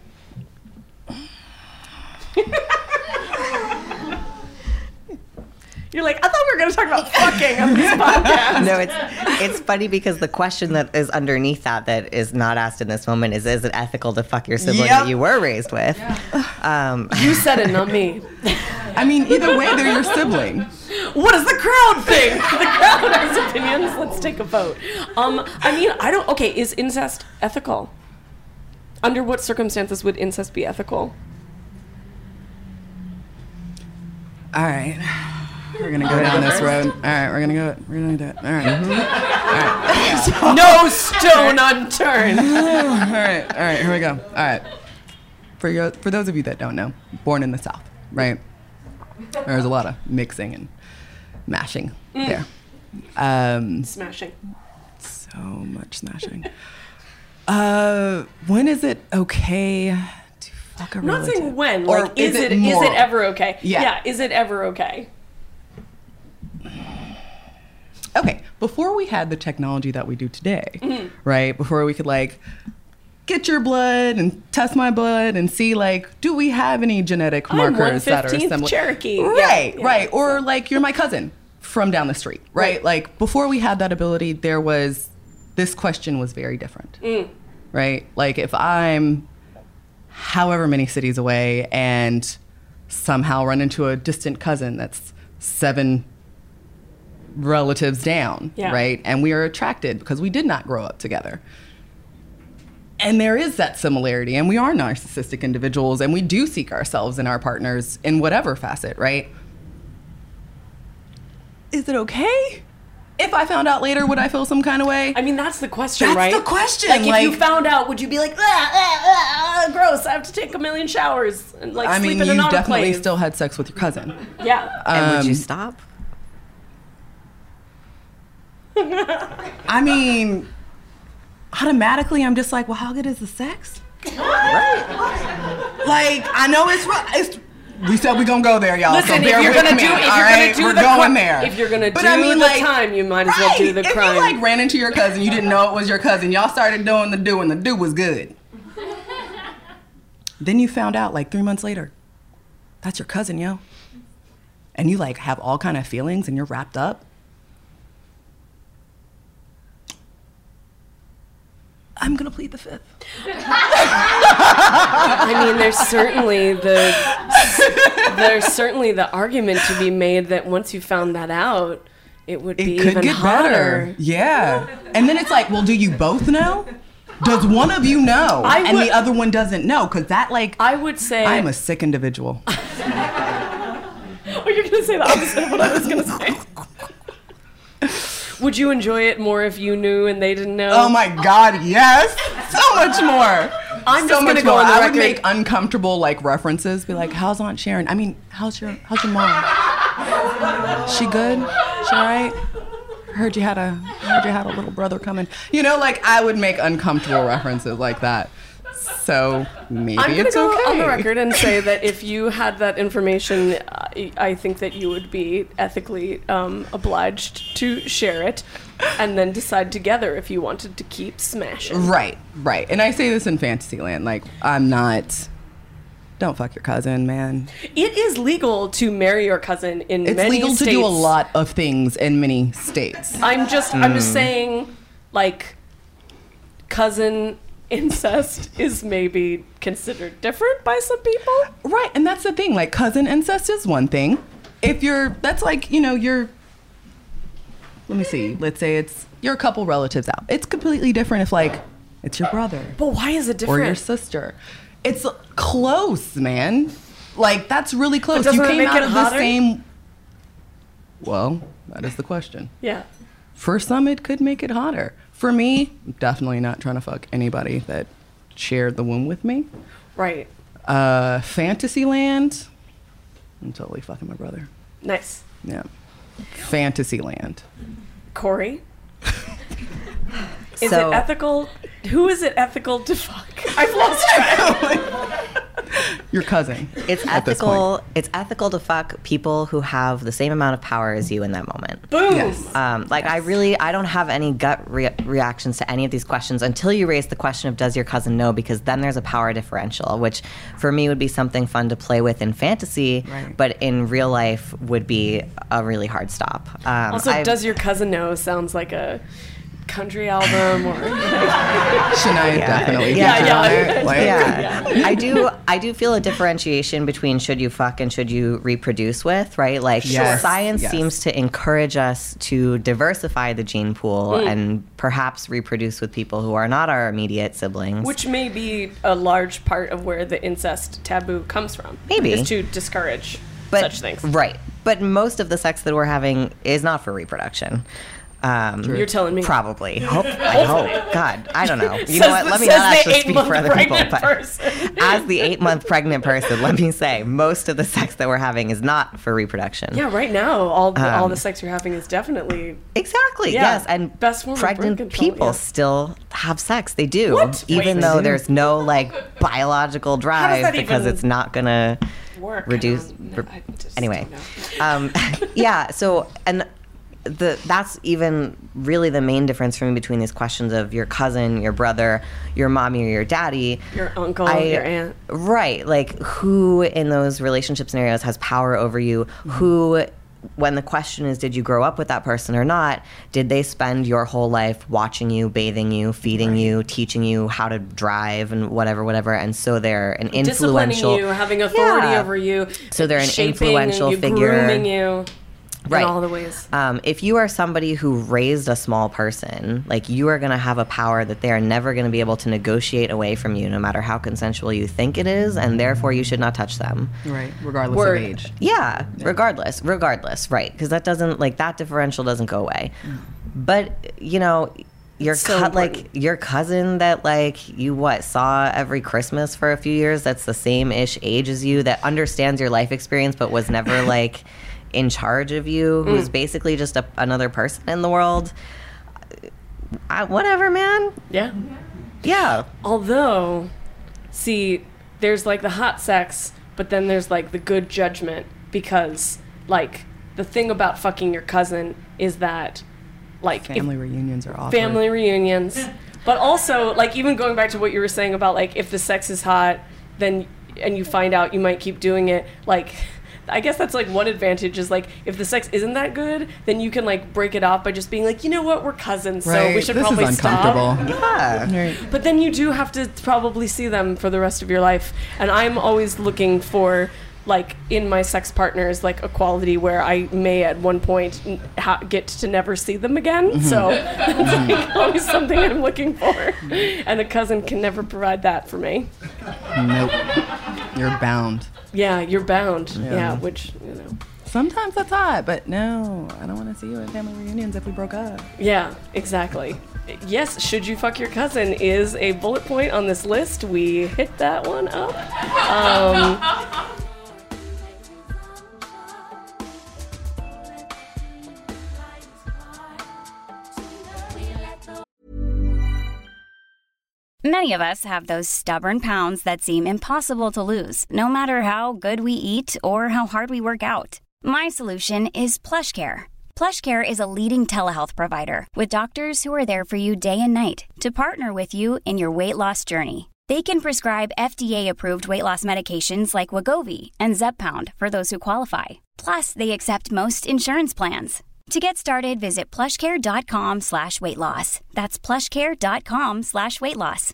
You're like, I thought we were going to talk about fucking on this podcast. No, it's it's funny because the question that is underneath that that is not asked in this moment is, is it ethical to fuck your sibling Yep. that you were raised with? Yeah. Um, You said it, not me. I mean, either way, they're your sibling. What does the crowd think? The crowd has opinions. Let's take a vote. Um, I mean, I don't... Okay, is incest ethical? Under what circumstances would incest be ethical? All right. We're gonna go down this road. All right, we're gonna go. We're gonna do it. All right. Mm-hmm. All right. No stone unturned. all right. All right. Here we go. All right. For your, for those of you that don't know, born in the South, right? There's a lot of mixing and mashing mm. there. Um, Smashing. So much smashing. uh, when is it okay to fuck a I'm not relative? saying when. Or Like, is, is it it is it moral? ever okay? Yeah. Yeah. Is it ever okay? Okay, before we had the technology that we do today, mm-hmm. right? Before we could like get your blood and test my blood and see like, do we have any genetic markers that are similar? Cherokee. Right, yeah, right. Yeah, or so. like you're my cousin from down the street, right? Right. Like before we had that ability, there was, this question was very different, Mm. right? Like if I'm however many cities away and somehow run into a distant cousin that's seven relatives down, Yeah. right? And we are attracted because we did not grow up together. And there is that similarity, and we are narcissistic individuals, and we do seek ourselves in our partners in whatever facet, right? Is it okay? If I found out later, would I feel some kind of way? I mean, that's the question, That's right? the question, Like, if like- you found out, would you be like, ah, ah, ah, gross, I have to take a million showers and like I sleep mean, in you an definitely autoclave? still had sex with your cousin. Yeah. and would you Um, stop? I mean, automatically, I'm just like, well, how good is the sex? Right? Like, I know it's ru- it's We said we're gonna go there, y'all. Listen, so if bear you're with gonna me, do, if all you're right? gonna do we're the going cri- there. if you're gonna but do I mean, the like, time, you might as well right, do the if crime. you like ran into your cousin, you didn't know it was your cousin. Y'all started doing the do, and the do was good. Then you found out like three months later, that's your cousin, yo. And you like have all kind of feelings, and you're wrapped up. I'm gonna plead the fifth. I mean, there's certainly the there's certainly the argument to be made that once you found that out, it would be It could even get hotter. better. Yeah. And then it's like, well, do you both know? Does one of you know I and would- the other one doesn't know? Because that, like, I would say I'm a sick individual. Oh, you're gonna say the opposite of what I was gonna say. Would you enjoy it more if you knew and they didn't know? Oh my God, yes. So much more. I'm so just much gonna go more. on the I record. would make uncomfortable like references. Be like, how's Aunt Sharon? I mean, how's your how's your mom? She good? She all right? Heard you had a heard you had a little brother coming. You know, like I would make uncomfortable references like that. So maybe I'm gonna it's go okay. on the record and say that if you had that information, I, I think that you would be ethically um, obliged to share it, and then decide together if you wanted to keep smashing. Right, right. And I say this in Fantasyland. Like, I'm not. Don't fuck your cousin, man. It is legal to marry your cousin in It's many legal states. to do a lot of things in many states. I'm just, I'm Hmm. just saying, like, cousin incest is maybe considered different by some people. Right, and that's the thing. Like, cousin incest is one thing. If you're, that's like, you know, you're, let me see. Let's say it's, you're a couple relatives out. It's completely different if, like, it's your brother But why is it or different? your sister. It's close, man. Like, that's really close. doesn't You it came make out it of hotter? the same. Well, that is the question. Yeah. For some, it could make it hotter. For me, definitely not trying to fuck anybody that shared the womb with me. Right. Uh, Fantasyland, I'm totally fucking my brother. Nice. Yeah. Fantasyland. Corey? Is So- it ethical? Who is it ethical to fuck? I've lost track. Your cousin. It's at this ethical. point. It's ethical to fuck people who have the same amount of power as you in that moment. Boom. Yes. Um, like I really, I don't have any gut re- reactions to any of these questions until you raise the question of does your cousin know? Because then there's a power differential, which for me would be something fun to play with in fantasy, Right. but in real life would be a really hard stop. Um, Also, I've- does your cousin know sounds like a country album or Shania definitely. Yeah, yeah. yeah. Like, yeah. I do I do feel a differentiation between should you fuck and should you reproduce with, right? Like Yes, science yes. seems to encourage us to diversify the gene pool and perhaps reproduce with people who are not our immediate siblings. which may be a large part of where the incest taboo comes from. Maybe. Is to discourage but, such things. Right. But most of the sex that we're having is not for reproduction. Um, You're telling me. Probably. Hope, I hope. God, I don't know. You know Says what? the- Let me says not the actually speak eight-month for other people. pregnant But person. as the eight-month pregnant person, let me say, most of the sex that we're having is not for reproduction. Yeah, right now, all the, all Um, the sex you're having is definitely. Exactly. Yeah, Yes, and best form of pregnant birth control, people yeah. still have sex. They do, What? even Wait, though they do? there's no like biological drive that because even it's not gonna work? I reduce. don't re- know. I just anyway, don't um, yeah. So and the that's even really the main difference for me between these questions of your cousin, your brother, your mommy, or your daddy. Your uncle, I- your aunt. Right. Like who in those relationship scenarios has power over you? Who, when the question is, did you grow up with that person or not? Did they spend your whole life watching you, bathing you, feeding you, teaching you how to drive and whatever, whatever? And so they're an Disciplining influential. you, having authority Yeah. over you. So they're an shaping influential you, figure. grooming you. Right. In all the ways. Um, if you are somebody who raised a small person, like you are going to have a power that they are never going to be able to negotiate away from you, no matter how consensual you think it is, and therefore you should not touch them. Right, regardless Word. of age. Yeah, regardless, regardless, right? Because that doesn't like that differential doesn't go away. But you know, your It's so cut like important. your cousin that like you what saw every Christmas for a few years. That's the same ish age as you that understands your life experience, but was never like in charge of you. Who's basically just a, another person in the world. I, whatever, man. Yeah. Yeah. Although, see, there's like the hot sex, but then there's like the good judgment, because like the thing about fucking your cousin is that like family if, reunions are awkward. family reunions, but also like even going back to what you were saying about like if the sex is hot, then and you find out you might keep doing it, like I guess that's like one advantage is like if the sex isn't that good, then you can like break it off by just being like, you know what, we're cousins, right. so we should this probably is stop. uncomfortable. Yeah. Right. But then you do have to probably see them for the rest of your life. And I'm always looking for, like, in my sex partners, like, a quality where I may at one point ha- get to never see them again. Mm-hmm. So it's like always something I'm looking for. And a cousin can never provide that for me. Nope. You're bound. Yeah, you're bound. Yeah. Yeah, which, you know. Sometimes that's hot, but no, I don't want to see you at family reunions if we broke up. Yeah, exactly. Yes, should you fuck your cousin is a bullet point on this list. We hit that one up. Um, Many of us have those stubborn pounds that seem impossible to lose, no matter how good we eat or how hard we work out. My solution is PlushCare. PlushCare is a leading telehealth provider with doctors who are there for you day and night to partner with you in your weight loss journey. They can prescribe F D A-approved weight loss medications like Wegovy and Zepbound for those who qualify. Plus, they accept most insurance plans. To get started, visit plushcare.com slash weight loss. That's plushcare.com slash weight loss.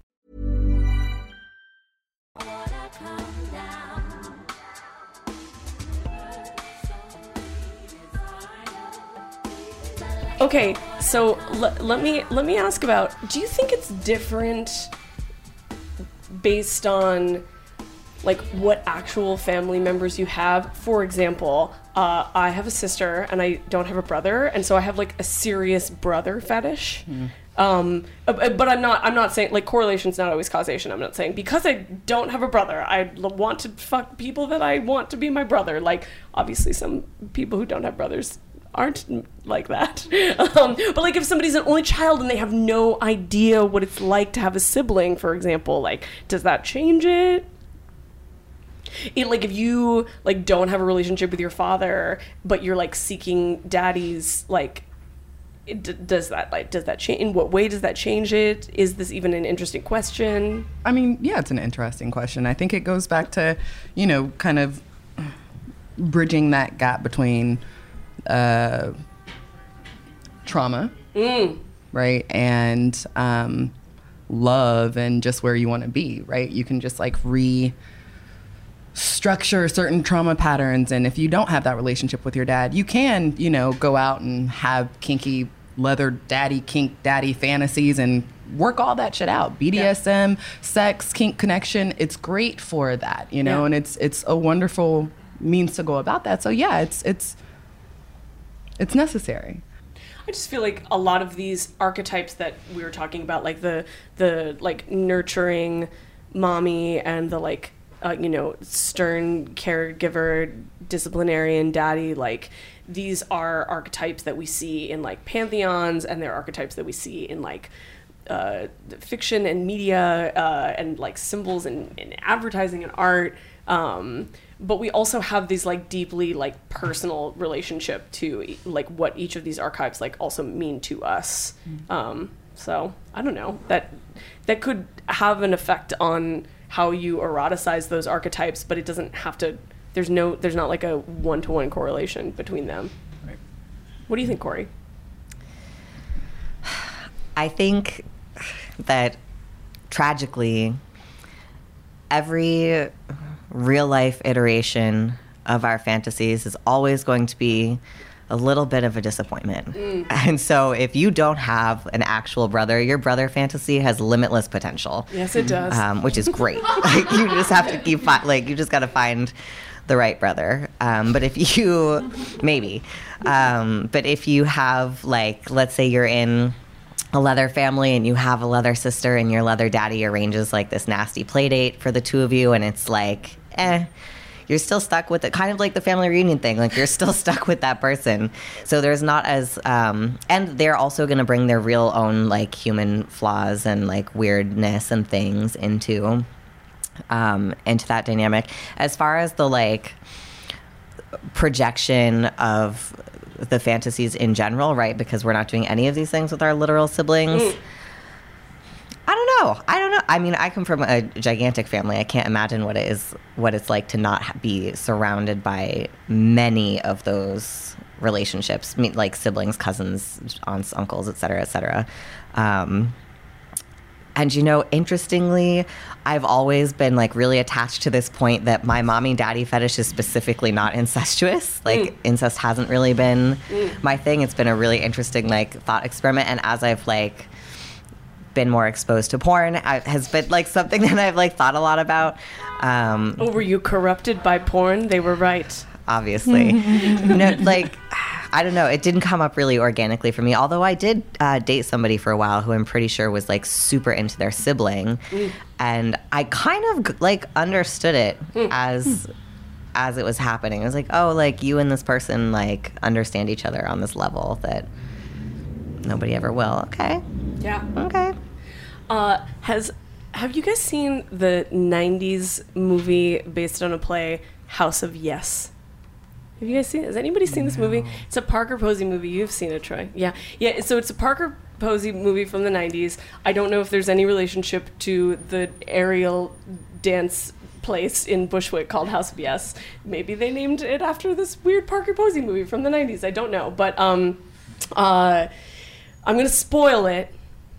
Okay, so l- let me let me ask about, do you think it's different based on like what actual family members you have? For example, uh, I have a sister and I don't have a brother, and so I have like a serious brother fetish. Mm. Um, but I'm not I'm not saying like correlation's not always causation. I'm not saying because I don't have a brother, I want to fuck people that I want to be my brother. Like obviously some people who don't have brothers aren't like that. Um, but like if somebody's an only child and they have no idea what it's like to have a sibling, for example, like does that change it? It, like if you like don't have a relationship with your father, but you're like seeking daddy's, like it, d- does that like does that change? In what way does that change it? Is this even an interesting question? I mean, yeah, it's an interesting question. I think it goes back to, you know, kind of bridging that gap between uh, trauma, mm. right, and um, love, and just where you want to be, right? You can just like re. structure certain trauma patterns, and if you don't have that relationship with your dad, you can, you know, go out and have kinky leather daddy kink daddy fantasies and work all that shit out. B D S M, yeah. Sex, kink connection, it's great for that, you know, yeah. and it's it's a wonderful means to go about that. So yeah, it's it's it's necessary. I just feel like a lot of these archetypes that we were talking about, like the the like nurturing mommy and the like Uh, you know, stern caregiver, disciplinarian daddy, like these are archetypes that we see in like pantheons, and they're archetypes that we see in like uh, fiction and media uh, and like symbols in, in advertising and art. Um, but we also have these like deeply like personal relationship to like what each of these archetypes like also mean to us. Mm-hmm. Um, so I don't know, that that could have an effect on how you eroticize those archetypes, but it doesn't have to, there's no, there's not like a one-to-one correlation between them. Right. What do you think, Corey? I think that tragically, every real life iteration of our fantasies is always going to be a little bit of a disappointment. Mm. And so if you don't have an actual brother, your brother fantasy has limitless potential. Yes, it does. Um, which is great. Like, you just have to keep, fi- like, you just got to find the right brother. Um, but if you, maybe, um, but if you have, like, let's say you're in a leather family and you have a leather sister and your leather daddy arranges, like, this nasty play date for the two of you, and it's like, eh, you're still stuck with it, kind of like the family reunion thing. Like, you're still stuck with that person. So there's not as, um, and they're also going to bring their real own, like, human flaws and, like, weirdness and things into um, into that dynamic. As far as the like projection of the fantasies in general, right? Because we're not doing any of these things with our literal siblings. Mm. I don't know. I don't know. I mean, I come from a gigantic family. I can't imagine what it is, what it's like to not be surrounded by many of those relationships, like siblings, cousins, aunts, uncles, et cetera, et cetera. Um, and, you know, interestingly, I've always been, like, really attached to this point that my mommy and daddy fetish is specifically not incestuous. Like, mm. incest hasn't really been mm. my thing. It's been a really interesting, like, thought experiment. And as I've, like, been more exposed to porn, it has been, like, something that I've, like, thought a lot about. Um, oh, were you corrupted by porn? They were right. Obviously. No, like... I don't know. It didn't come up really organically for me, although I did uh, date somebody for a while who I'm pretty sure was like super into their sibling. Mm. And I kind of like understood it mm. as as it was happening. I was like, oh, like you and this person like understand each other on this level that nobody ever will. Okay. Yeah. Okay. Uh, has have you guys seen the nineties movie based on a play, House of Yes? Have you guys seen it? Has anybody seen this movie? It's a Parker Posey movie. You've seen it, Troy. Yeah. Yeah, so it's a Parker Posey movie from the nineties. I don't know if there's any relationship to the aerial dance place in Bushwick called House of Yes. Maybe they named it after this weird Parker Posey movie from the nineties. I don't know. But um, uh, I'm going to spoil it.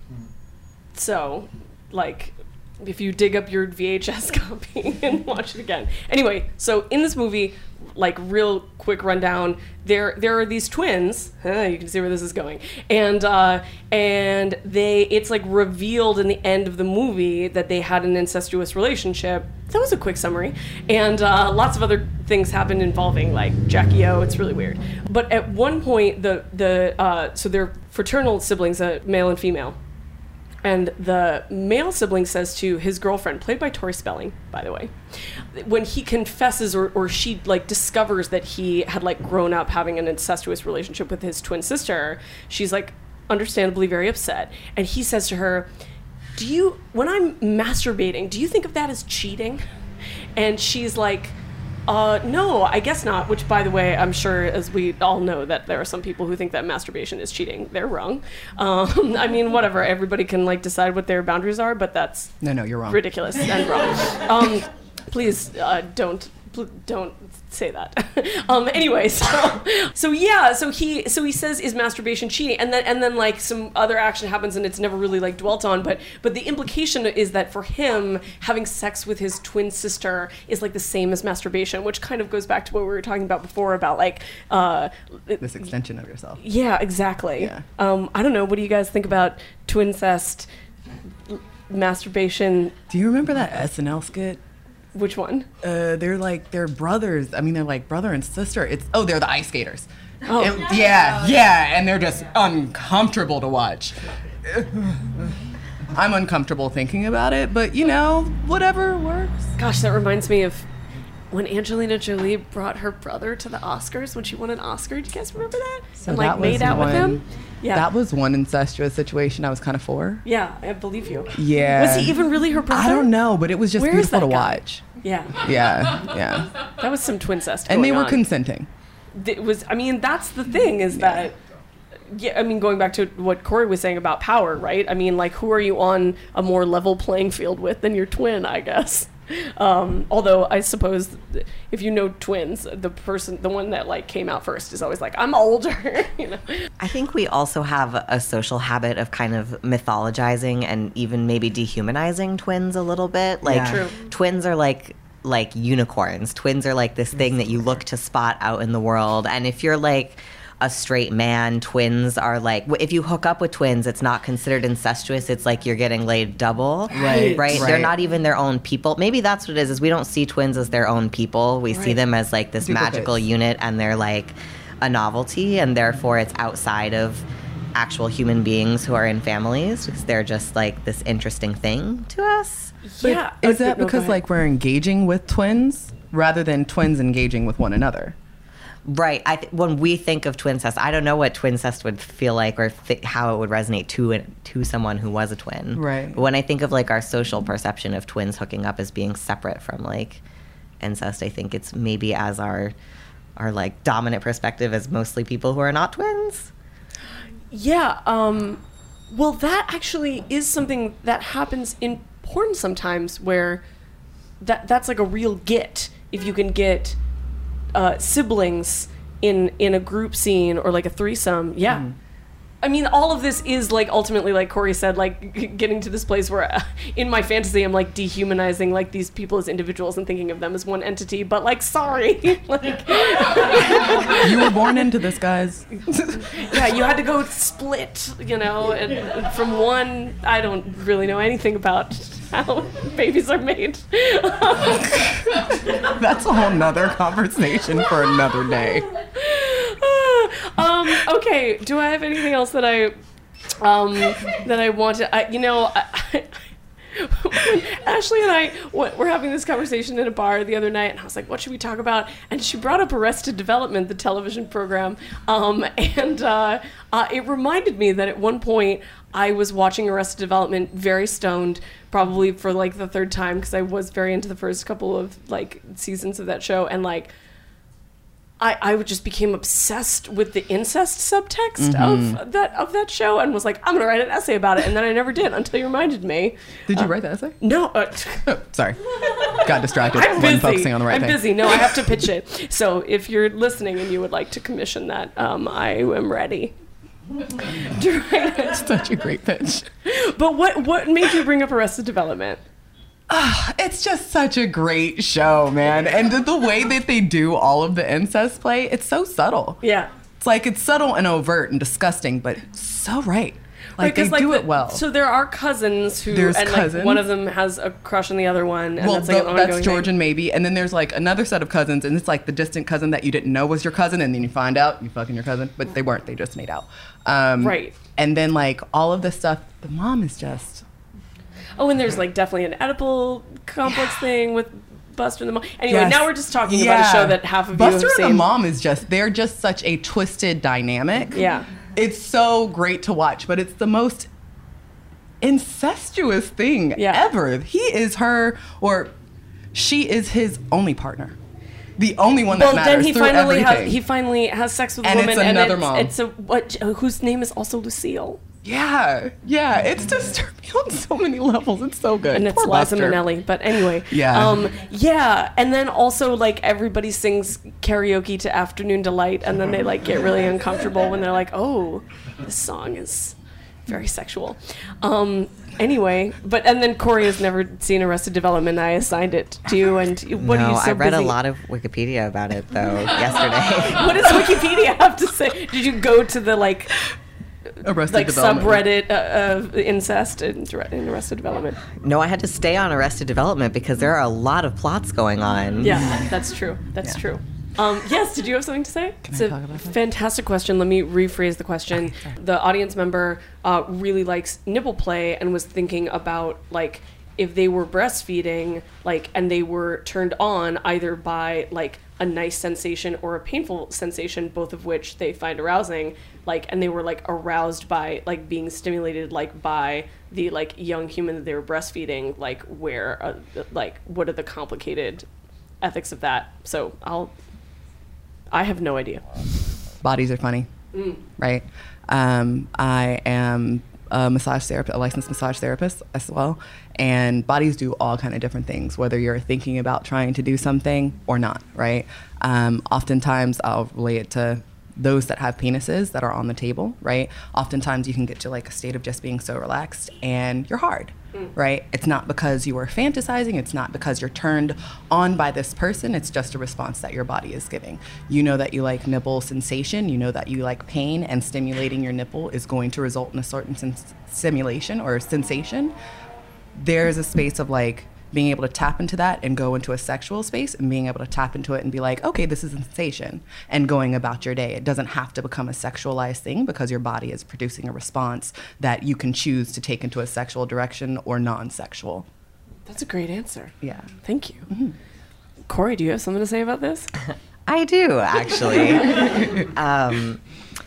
So, like... if you dig up your V H S copy and watch it again. Anyway, so in this movie, like real quick rundown, there there are these twins. Huh, you can see where this is going. And uh, and they it's like revealed in the end of the movie that they had an incestuous relationship. That was a quick summary. And uh, lots of other things happened involving like Jackie O. It's really weird. But at one point, the the uh, so they're fraternal siblings, uh, male and female. And the male sibling says to his girlfriend, played by Tori Spelling, by the way, when he confesses or, or she like discovers that he had like grown up having an incestuous relationship with his twin sister, she's like understandably very upset. And he says to her, do you, when I'm masturbating, do you think of that as cheating? And she's like, Uh, no, I guess not, which, by the way, I'm sure, as we all know, that there are some people who think that masturbation is cheating. They're wrong. Um, I mean, whatever. Everybody can, like, decide what their boundaries are, but that's... No, no, you're wrong. ...ridiculous and wrong. Um, please uh, don't... don't say that. um, anyway, so, so yeah, so he so he says, is masturbation cheating? And then and then like some other action happens and it's never really like dwelt on, but but the implication is that for him, having sex with his twin sister is like the same as masturbation, which kind of goes back to what we were talking about before about like uh, this extension of yourself. Yeah, exactly. Yeah. Um, I don't know. What do you guys think about twincest, masturbation? Do you remember that S N L skit? Which one? Uh, they're like, they're brothers. I mean, they're like brother and sister. It's Oh, they're the ice skaters. Oh. It, yeah, yeah, and they're just uncomfortable to watch. I'm uncomfortable thinking about it, but, you know, whatever works. Gosh, that reminds me of when Angelina Jolie brought her brother to the Oscars when she won an Oscar. Do you guys remember that? So and, like, that made out one, with him? Yeah. That was one incestuous situation I was kind of for. Yeah, I believe you. Yeah. Was he even really her brother? I don't know, but it was just Where beautiful to guy? watch. Yeah. Yeah, yeah. That was some twincest. And they were on. consenting. It was, I mean, that's the thing is yeah. that, yeah, I mean, going back to what Corey was saying about power, right? I mean, like, who are you on a more level playing field with than your twin, I guess? Um, although I suppose if you know twins, the person, the one that like came out first is always like, I'm older, you know? I think we also have a social habit of kind of mythologizing and even maybe dehumanizing twins a little bit. Like Yeah. True. twins are like like unicorns. Twins are like this thing that you look to spot out in the world. And if you're like a straight man, twins are like, if you hook up with twins, it's not considered incestuous. It's like you're getting laid double. Right. Right? Right. They're not even their own people. Maybe that's what it is, is we don't see twins as their own people. We see Right. them as like this Duplicates. magical unit and they're like a novelty and therefore it's outside of actual human beings who are in families because they're just like this interesting thing to us. But Yeah. is Oh, that no, go because ahead. like we're engaging with twins rather than twins engaging with one another? Right. I th- when we think of twincest, I don't know what twincest would feel like or th- how it would resonate to it, to someone who was a twin. Right. But when I think of like our social perception of twins hooking up as being separate from like incest, I think it's maybe as our our like dominant perspective as mostly people who are not twins. Yeah. Um, well, that actually is something that happens in porn sometimes, where that that's like a real get. If you can get uh, siblings in in a group scene or like a threesome, yeah. Mm. I mean, all of this is like ultimately, like Corey said, like getting to this place where uh, in my fantasy I'm like dehumanizing like these people as individuals and thinking of them as one entity, but like sorry. Like you were born into this, guys. Yeah, you had to go split, you know, and, and from one, I don't really know anything about how babies are made. That's a whole nother conversation for another day. um, okay, do I have anything else that I um, that I want to, I, you know, I, I, when Ashley and I w- were having this conversation in a bar the other night, and I was like, what should we talk about? And she brought up Arrested Development, the television program, um, and uh, uh, it reminded me that at one point I was watching Arrested Development very stoned, probably for like the third time, because I was very into the first couple of like seasons of that show, and like I, I just became obsessed with the incest subtext mm-hmm. of that of that show, and was like, I'm gonna write an essay about it, and then I never did until you reminded me. Did you uh, write the essay? No. Uh, oh, sorry, got distracted. I'm busy. Focusing on the right I'm thing. busy. No, I have to pitch it. So if you're listening and you would like to commission that, um, I am ready. It's such a great pitch. But what what made you bring up Arrested Development? Uh, it's just such a great show, man. And the, the way that they do all of the incest play, it's so subtle. Yeah. It's like, it's subtle and overt and disgusting, but so right. Like, right, they like do the, it well. So there are cousins who, There's and cousins. like one of them has a crush on the other one. And well, that's like the, an that's ongoing George thing. and Maybe. And then there's like another set of cousins, and it's like the distant cousin that you didn't know was your cousin, and then you find out you fucking your cousin, but they weren't. They just made out. Um, right. And then like all of this stuff, the mom is just... Oh, and there's like definitely an Oedipal complex yeah. thing with Buster and the Mom. Anyway, yes. now we're just talking yeah. about a show that half of Buster you have seen. and the Mom is just, they're just such a twisted dynamic. Yeah. It's so great to watch, but it's the most incestuous thing yeah. ever. He is her, or she is his only partner. The only one that well, matters then he through finally everything. has he finally has sex with a and woman, it's another and mom. it's, it's a what whose name is also Lucille. Yeah, yeah, it's disturbing on so many levels. It's so good. And it's Poor Liza Buster. Minnelli. But anyway, yeah, um, yeah, and then also like everybody sings karaoke to Afternoon Delight, and then they like get really uncomfortable when they're like, oh, this song is very sexual. Um, anyway, but and then Corey has never seen Arrested Development. I assigned it to you, and what no, are you so I read busy? a lot of Wikipedia about it though yesterday. What does Wikipedia have to say? Did you go to the like? Arrested like Development. subreddit uh, of incest in, in Arrested Development. No, I had to stay on Arrested Development because there are a lot of plots going on. Yeah, that's true. That's Yeah. true. Um, yes, did you have something to say? Can it's I a talk about that? fantastic question. Let me rephrase the question. Okay, sorry. The audience member uh, really likes nipple play and was thinking about like if they were breastfeeding, like, and they were turned on either by like a nice sensation or a painful sensation, both of which they find arousing, like, and they were like aroused by like being stimulated like by the like young human that they were breastfeeding, like where uh, like what are the complicated ethics of that? So I'll I have no idea. Bodies are funny, mm. right? Um, I am a massage therapist, a licensed massage therapist as well, and bodies do all kind of different things, whether you're thinking about trying to do something or not, right? Um, oftentimes, I'll relate it to those that have penises that are on the table, right? Oftentimes, you can get to like a state of just being so relaxed, and you're hard. Right? It's not because you are fantasizing. It's not because you're turned on by this person. It's just a response that your body is giving. You know that you like nipple sensation. You know that you like pain, and stimulating your nipple is going to result in a certain sens- stimulation or sensation. There's a space of like being able to tap into that and go into a sexual space, and being able to tap into it and be like, okay, this is a sensation, and going about your day. It doesn't have to become a sexualized thing because your body is producing a response that you can choose to take into a sexual direction or non-sexual. That's a great answer. Yeah. Thank you. Mm-hmm. Corey, do you have something to say about this? I do, actually. um,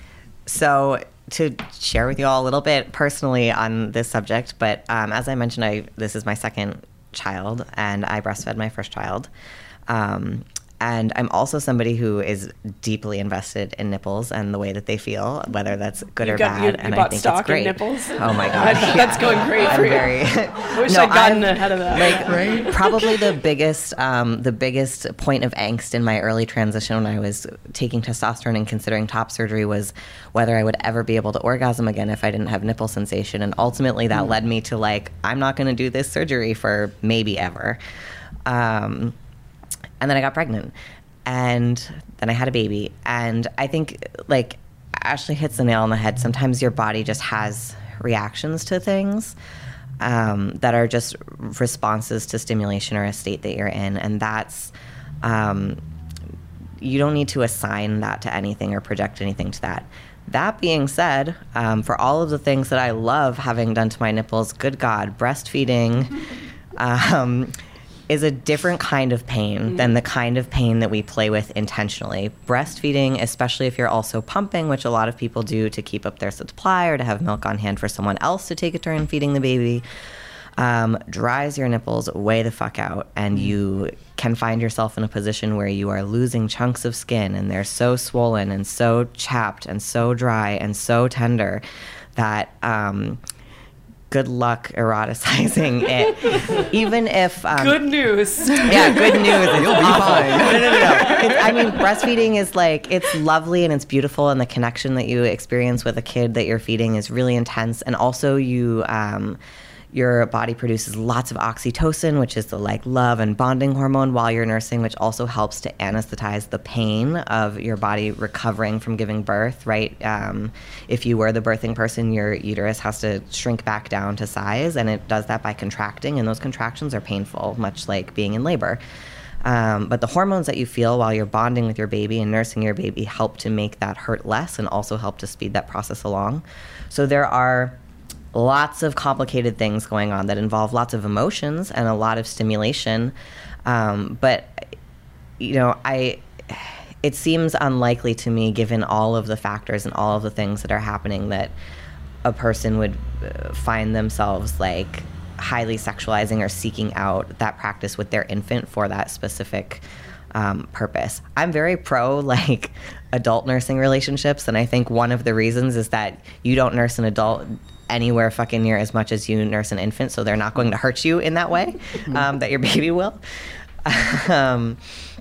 so to share with you all a little bit personally on this subject, but um, as I mentioned, I this is my second child, and I breastfed my first child. Um, And I'm also somebody who is deeply invested in nipples and the way that they feel, whether that's good you or got, bad. You, and you I bought think stock it's great. in nipples? Oh my gosh, yeah. That's going great I'm for you. Very, I wish no, I'd gotten I'm, ahead of that. Like, right? Probably the biggest, um, the biggest point of angst in my early transition when I was taking testosterone and considering top surgery was whether I would ever be able to orgasm again if I didn't have nipple sensation. And ultimately, that mm. led me to like, I'm not going to do this surgery for maybe ever. Um, and then I got pregnant. And then I had a baby. And I think, like, Ashley hits the nail on the head. Sometimes your body just has reactions to things um, that are just responses to stimulation or a state that you're in. And that's, um, you don't need to assign that to anything or project anything to that. That being said, um, for all of the things that I love having done to my nipples, good God, breastfeeding, um, is a different kind of pain mm. than the kind of pain that we play with intentionally. Breastfeeding, especially if you're also pumping, which a lot of people do to keep up their supply or to have milk on hand for someone else to take a turn feeding the baby, um, dries your nipples way the fuck out. And mm. you can find yourself in a position where you are losing chunks of skin and they're so swollen and so chapped and so dry and so tender that... Um, good luck eroticizing it. Even if... Um, good news. Yeah, good news. You'll be fine. No, no, no, no. It's, I mean, breastfeeding is like, it's lovely and it's beautiful, and the connection that you experience with a kid that you're feeding is really intense. And also you... Um, your body produces lots of oxytocin, which is the like love and bonding hormone while you're nursing, which also helps to anesthetize the pain of your body recovering from giving birth, right? Um, if you were the birthing person, your uterus has to shrink back down to size, and it does that by contracting, and those contractions are painful, much like being in labor. Um, but the hormones that you feel while you're bonding with your baby and nursing your baby help to make that hurt less and also help to speed that process along. So there are lots of complicated things going on that involve lots of emotions and a lot of stimulation. Um, but, you know, I, it seems unlikely to me, given all of the factors and all of the things that are happening, that a person would find themselves like highly sexualizing or seeking out that practice with their infant for that specific um, purpose. I'm very pro like adult nursing relationships. And I think one of the reasons is that you don't nurse an adult anywhere fucking near as much as you nurse an infant, so they're not going to hurt you in that way, um, that your baby will. um,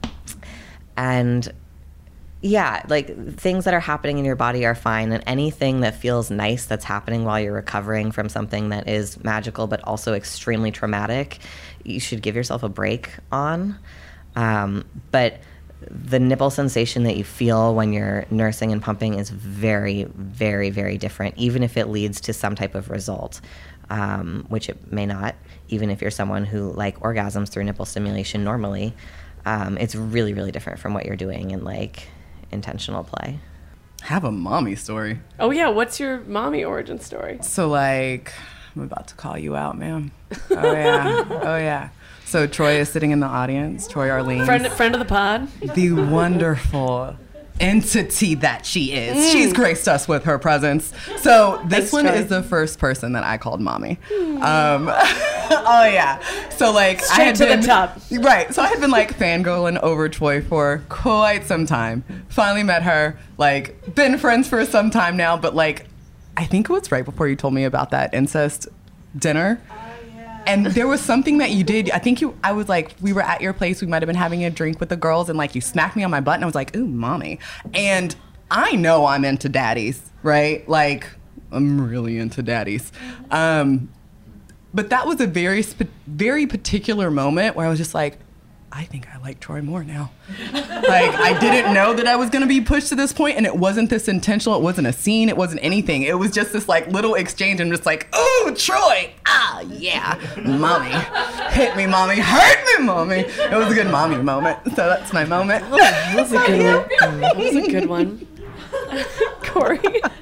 and yeah, like things that are happening in your body are fine, and anything that feels nice that's happening while you're recovering from something that is magical but also extremely traumatic, you should give yourself a break on. Um, but the nipple sensation that you feel when you're nursing and pumping is very, very, very different, even if it leads to some type of result, um, which it may not, even if you're someone who like orgasms through nipple stimulation normally. Um, it's really, really different from what you're doing in like intentional play. Have a mommy story. Oh yeah, what's your mommy origin story? So like, I'm about to call you out, ma'am. Oh yeah, oh yeah. So Troy is sitting in the audience, Troy Arlene. Friend, friend of the pod. The wonderful entity that she is. Mm. She's graced us with her presence. So this Thanks, one Troy. Is the first person that I called mommy. Mm. Um, oh yeah. So like Straight I had to been, the top. Right. So I had been like fangirling over Troy for quite some time. Finally met her, like been friends for some time now, but like I think it was right before you told me about that incest dinner. And there was something that you did. I think you, I was like, we were at your place. We might have been having a drink with the girls, and like you smacked me on my butt, and I was like, ooh, mommy. And I know I'm into daddies, right? Like, I'm really into daddies. Um, but that was a very, sp- very particular moment where I was just like, I think I like Troy more now. Like, I didn't know that I was going to be pushed to this point, and it wasn't this intentional. It wasn't a scene. It wasn't anything. It was just this, like, little exchange. I'm just like, oh, Troy. Ah, yeah. Mommy. Hit me, mommy. Hurt me, mommy. It was a good mommy moment. So that's my moment. Oh, that was a good one. That was a good one. Corey.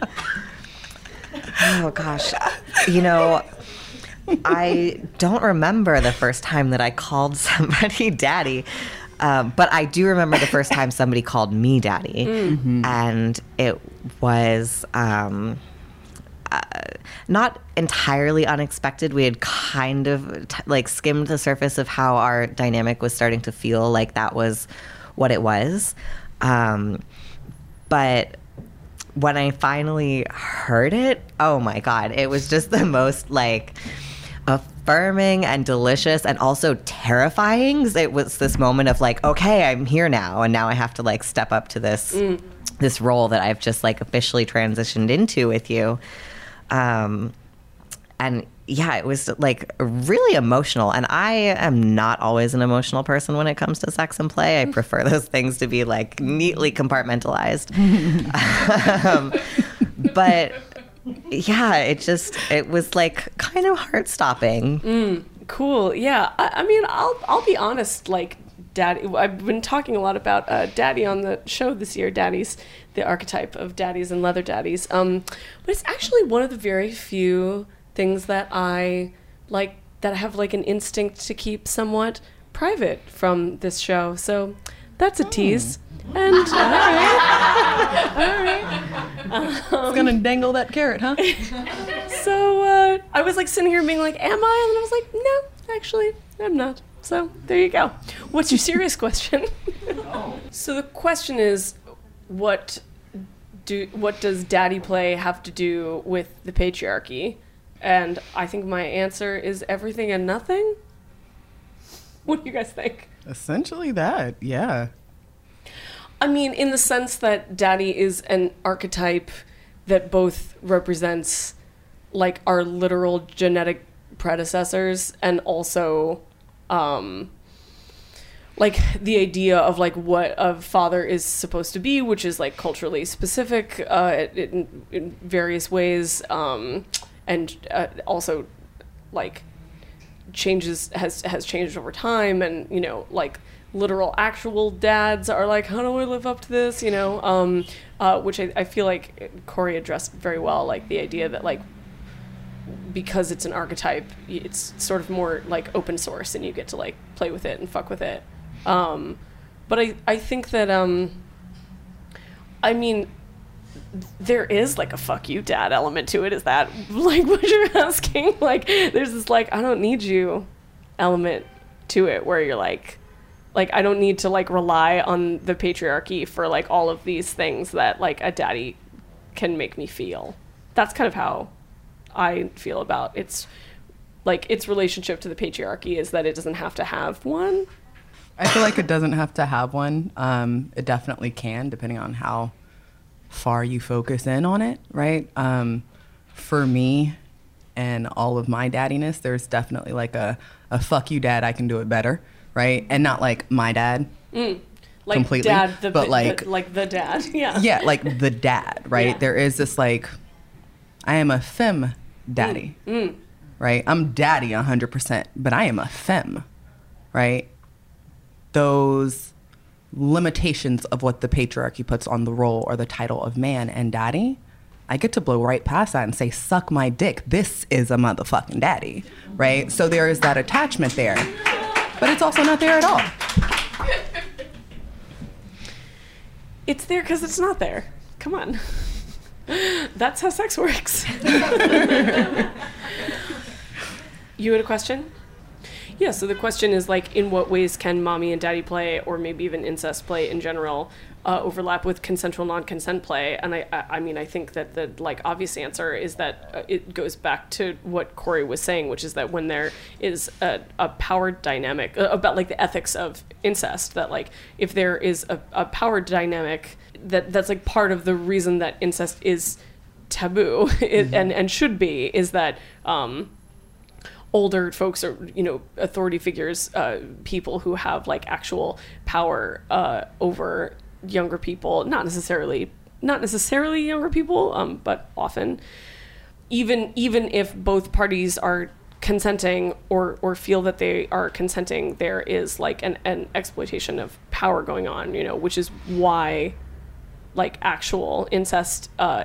Oh, gosh. You know... I don't remember the first time that I called somebody daddy. Um, but I do remember the first time somebody called me daddy, mm-hmm. and it was um, uh, not entirely unexpected. We had kind of t- like skimmed the surface of how our dynamic was starting to feel like that was what it was. Um, but when I finally heard it, oh my God, it was just the most like affirming and delicious and also terrifying. It was this moment of like, okay, I'm here now, and now I have to like step up to this mm. this role that I've just like officially transitioned into with you. Um, and yeah, it was like really emotional, and I am not always an emotional person when it comes to sex and play. I prefer those things to be like neatly compartmentalized. um, but yeah, it just, it was like kind of heart stopping. Mm, cool. Yeah. I, I mean, I'll, I'll be honest, like daddy, I've been talking a lot about uh, daddy on the show this year, daddies, the archetype of daddies and leather daddies. Um, but it's actually one of the very few things that I like, that I have like an instinct to keep somewhat private from this show. So that's a tease. And all right, all right. Um, it's gonna dangle that carrot, huh? So uh, I was like sitting here being like, am I? And then I was like, no, actually, I'm not. So there you go. What's your serious question? So the question is, what do what does daddy play have to do with the patriarchy? And I think my answer is everything and nothing. What do you guys think? Essentially that, yeah. I mean, in the sense that daddy is an archetype that both represents like our literal genetic predecessors and also um, like the idea of like what a father is supposed to be, which is like culturally specific uh, in, in various ways. Um, and uh, also like changes has has changed over time, and you know, like literal actual dads are like, how do I live up to this, you know, um uh which I, I feel like Corey addressed very well, like the idea that like because it's an archetype, it's sort of more like open source and you get to like play with it and fuck with it. Um but I I think that um I mean there is like a fuck you dad element to it. Is that like what you're asking? Like there's this like I don't need you element to it where you're like like I don't need to like rely on the patriarchy for like all of these things that like a daddy can make me feel. That's kind of how I feel about its like its relationship to the patriarchy, is that it doesn't have to have one. I feel like it doesn't have to have one. Um, it definitely can, depending on how far you focus in on it, right? Um, for me and all of my daddiness, there's definitely like a, a fuck you dad, I can do it better, right? And not like my dad mm. like completely, dad, the, but the, like the, like the dad, yeah, yeah, like the dad, right? Yeah. There is this like, I am a femme daddy, mm. Mm. right? I'm daddy one hundred percent, but I am a femme, right? Those limitations of what the patriarchy puts on the role or the title of man and daddy, I get to blow right past that and say, suck my dick. This is a motherfucking daddy, right? So there is that attachment there, but it's also not there at all. It's there because it's not there. Come on. That's how sex works. You had a question? Yeah, so the question is like, in what ways can mommy and daddy play, or maybe even incest play in general, uh, overlap with consensual non-consent play? And I, I, I mean, I think that the like obvious answer is that uh, it goes back to what Corey was saying, which is that when there is a, a power dynamic uh, about like the ethics of incest, that like if there is a, a power dynamic, that that's like part of the reason that incest is taboo it, mm-hmm. and and should be, is that um, older folks or, you know, authority figures, uh, people who have like actual power uh, over younger people, not necessarily, not necessarily younger people, um, but often, even even if both parties are consenting or or feel that they are consenting, there is like an, an exploitation of power going on, you know, which is why like actual incest, uh,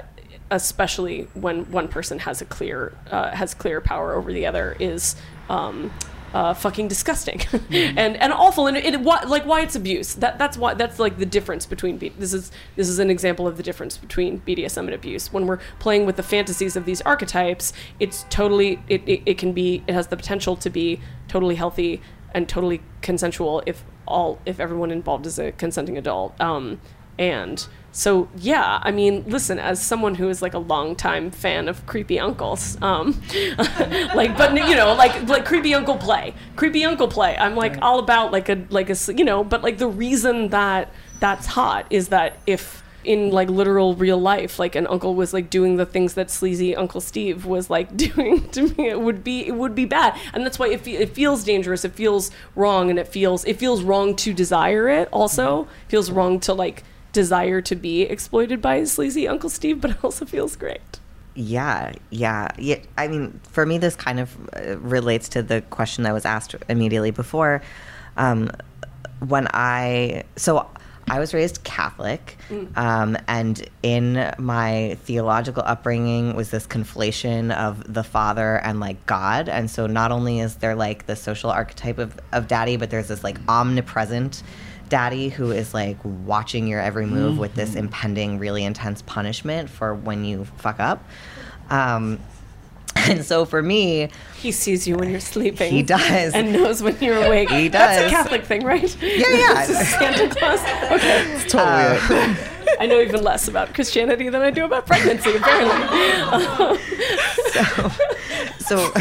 especially when one person has a clear uh, has clear power over the other, is um, uh, fucking disgusting mm. and and awful, and it, it why, like why it's abuse. That that's why that's like the difference between B- this is this is an example of the difference between B D S M and abuse. When we're playing with the fantasies of these archetypes, it's totally it, it, it can be it has the potential to be totally healthy and totally consensual if all if everyone involved is a consenting adult. Um, and so yeah, I mean, listen, as someone who is like a longtime fan of creepy uncles, um, like, but you know, like like creepy uncle play, creepy uncle play. I'm like all about like a like a you know, but like the reason that that's hot is that if in like literal real life, like an uncle was like doing the things that sleazy Uncle Steve was like doing to me, it would be it would be bad, and that's why it, fe- it feels dangerous, it feels wrong, and it feels it feels wrong to desire it. Also, it feels wrong to like desire to be exploited by sleazy Uncle Steve, but it also feels great. Yeah, yeah, yeah. I mean, for me, this kind of uh, relates to the question that was asked immediately before. Um, when I so. I was raised Catholic, mm. um, and in my theological upbringing was this conflation of the Father and like God. And so not only is there like the social archetype of, of daddy, but there's this like omnipresent daddy who is like watching your every move mm-hmm. with this impending, really intense punishment for when you fuck up. Um, And so for me... He sees you when you're sleeping. He does. And knows when you're awake. He does. That's a Catholic thing, right? Yeah, yeah. This is Santa Claus? Okay. It's totally uh, it. I know even less about Christianity than I do about pregnancy, apparently. Uh, so... so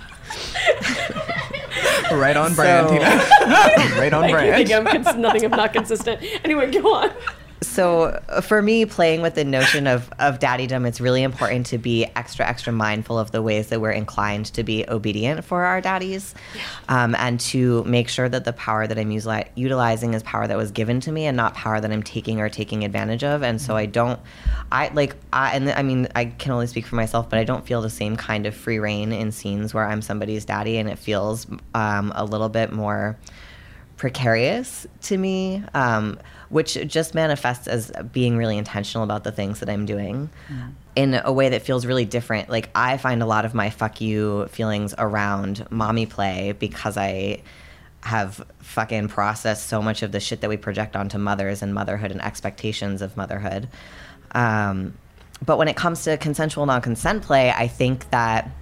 right on brand, so, Tina. Right on I brand. think I'm cons- nothing I'm not consistent. Anyway, go on. So for me, playing with the notion of, of daddydom, it's really important to be extra, extra mindful of the ways that we're inclined to be obedient for our daddies, yeah. um, and to make sure that the power that I'm usili- utilizing is power that was given to me and not power that I'm taking or taking advantage of. And so I don't, I like, I, and I mean, I can only speak for myself, but I don't feel the same kind of free reign in scenes where I'm somebody's daddy, and it feels um, a little bit more precarious to me, um, which just manifests as being really intentional about the things that I'm doing mm. in a way that feels really different. Like, I find a lot of my fuck you feelings around mommy play because I have fucking processed so much of the shit that we project onto mothers and motherhood and expectations of motherhood. Um, but when it comes to consensual non-consent play, I think that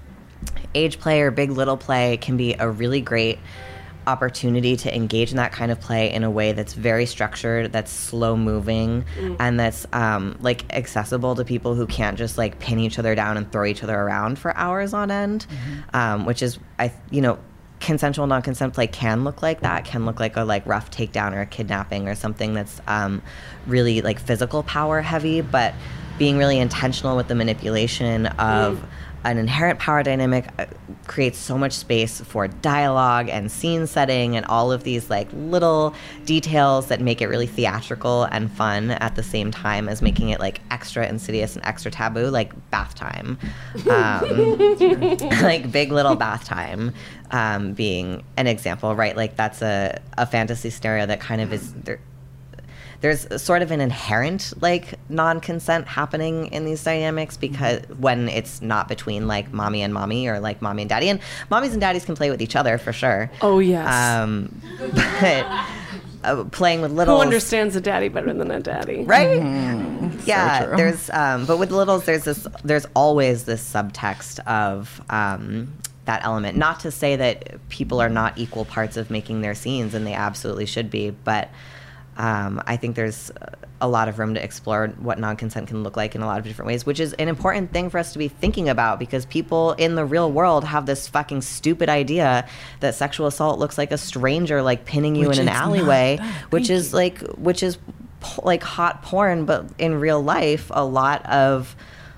age play or big little play can be a really great opportunity to engage in that kind of play in a way that's very structured, that's slow moving, mm. and that's um, like accessible to people who can't just like pin each other down and throw each other around for hours on end, mm-hmm. um, which is, I you know, consensual non-consent play can look like that, can look like a like rough takedown or a kidnapping or something that's um, really like physical power heavy, but being really intentional with the manipulation of mm. an inherent power dynamic uh, creates so much space for dialogue and scene setting and all of these like little details that make it really theatrical and fun at the same time as making it like extra insidious and extra taboo, like bath time. Um, like big little bath time um, being an example, right? Like that's a, a fantasy scenario that kind of is... There, There's sort of an inherent like non-consent happening in these dynamics because when it's not between like mommy and mommy or like mommy and daddy, and mommies and daddies can play with each other for sure. Oh yes. Um, but uh, playing with littles. Who understands a daddy better than a daddy? Right? Mm-hmm. Yeah. So there's um, but with littles, there's this. There's always this subtext of. Um, that element. Not to say that people are not equal parts of making their scenes, and they absolutely should be, but Um, I think there's a lot of room to explore what non-consent can look like in a lot of different ways, which is an important thing for us to be thinking about because people in the real world have this fucking stupid idea that sexual assault looks like a stranger like pinning you which in an alleyway, which is you. like which is po- like hot porn, but in real life, a lot of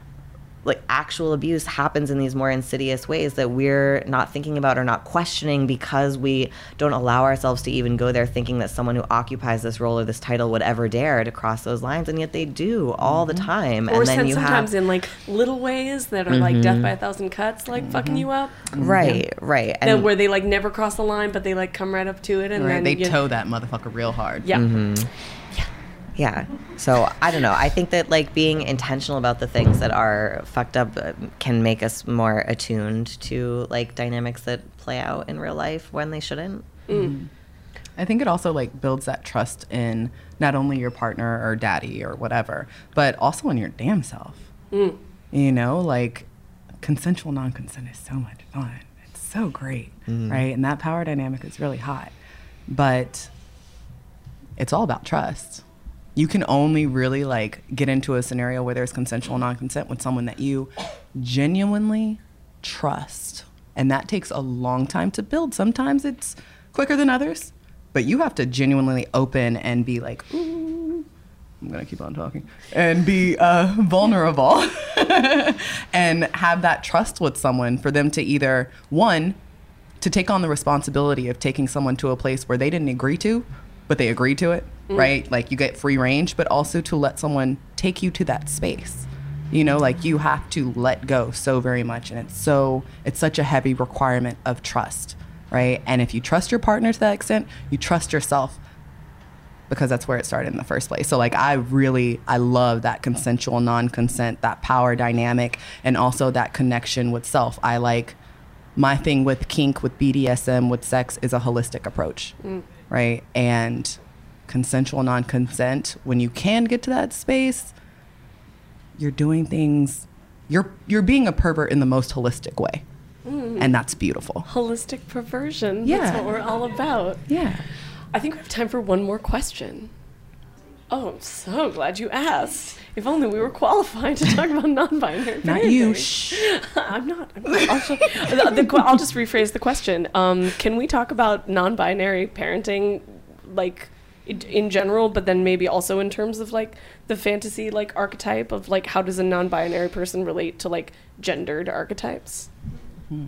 like actual abuse happens in these more insidious ways that we're not thinking about or not questioning because we don't allow ourselves to even go there thinking that someone who occupies this role or this title would ever dare to cross those lines, and yet they do all the time. Or and then you sometimes have, in like little ways that are mm-hmm. like death by a thousand cuts, like mm-hmm. fucking you up. Right, yeah. right. And and where they like never cross the line, but they like come right up to it, and right, then they you, toe that motherfucker real hard. Yeah. Mm-hmm. Yeah. So I don't know. I think that like being intentional about the things that are fucked up uh, can make us more attuned to like dynamics that play out in real life when they shouldn't. Mm. I think it also like builds that trust in not only your partner or daddy or whatever, but also in your damn self. Mm. You know, like consensual non-consent is so much fun. It's so great, mm. right? And that power dynamic is really hot. But it's all about trust. You can only really like get into a scenario where there's consensual non-consent with someone that you genuinely trust. And that takes a long time to build. Sometimes it's quicker than others, but you have to genuinely open and be like, ooh, I'm gonna keep on talking, and be uh, vulnerable and have that trust with someone for them to either, one, to take on the responsibility of taking someone to a place where they didn't agree to, but they agreed to it, mm. right? Like you get free range, but also to let someone take you to that space. You know, like you have to let go so very much. And it's so, it's such a heavy requirement of trust, right? And if you trust your partner to that extent, you trust yourself, because that's where it started in the first place. So like I really, I love that consensual non-consent, that power dynamic, and also that connection with self. I like, my thing with kink, with B D S M, with sex is a holistic approach, mm. right? And consensual non-consent, when you can get to that space, you're doing things, you're you're being a pervert in the most holistic way. Mm. And that's beautiful. Holistic perversion. Yeah. That's what we're all about. Yeah. I think we have time for one more question. Oh, I'm so glad you asked. If only we were qualified to talk about non-binary parenting. Not you. Shh. I'm not. I'm not. I'll, just, the, the, I'll just rephrase the question. Um, can we talk about non-binary parenting, like, in, in general, but then maybe also in terms of, like, the fantasy, like, archetype of, like, how does a non-binary person relate to, like, gendered archetypes? Hmm.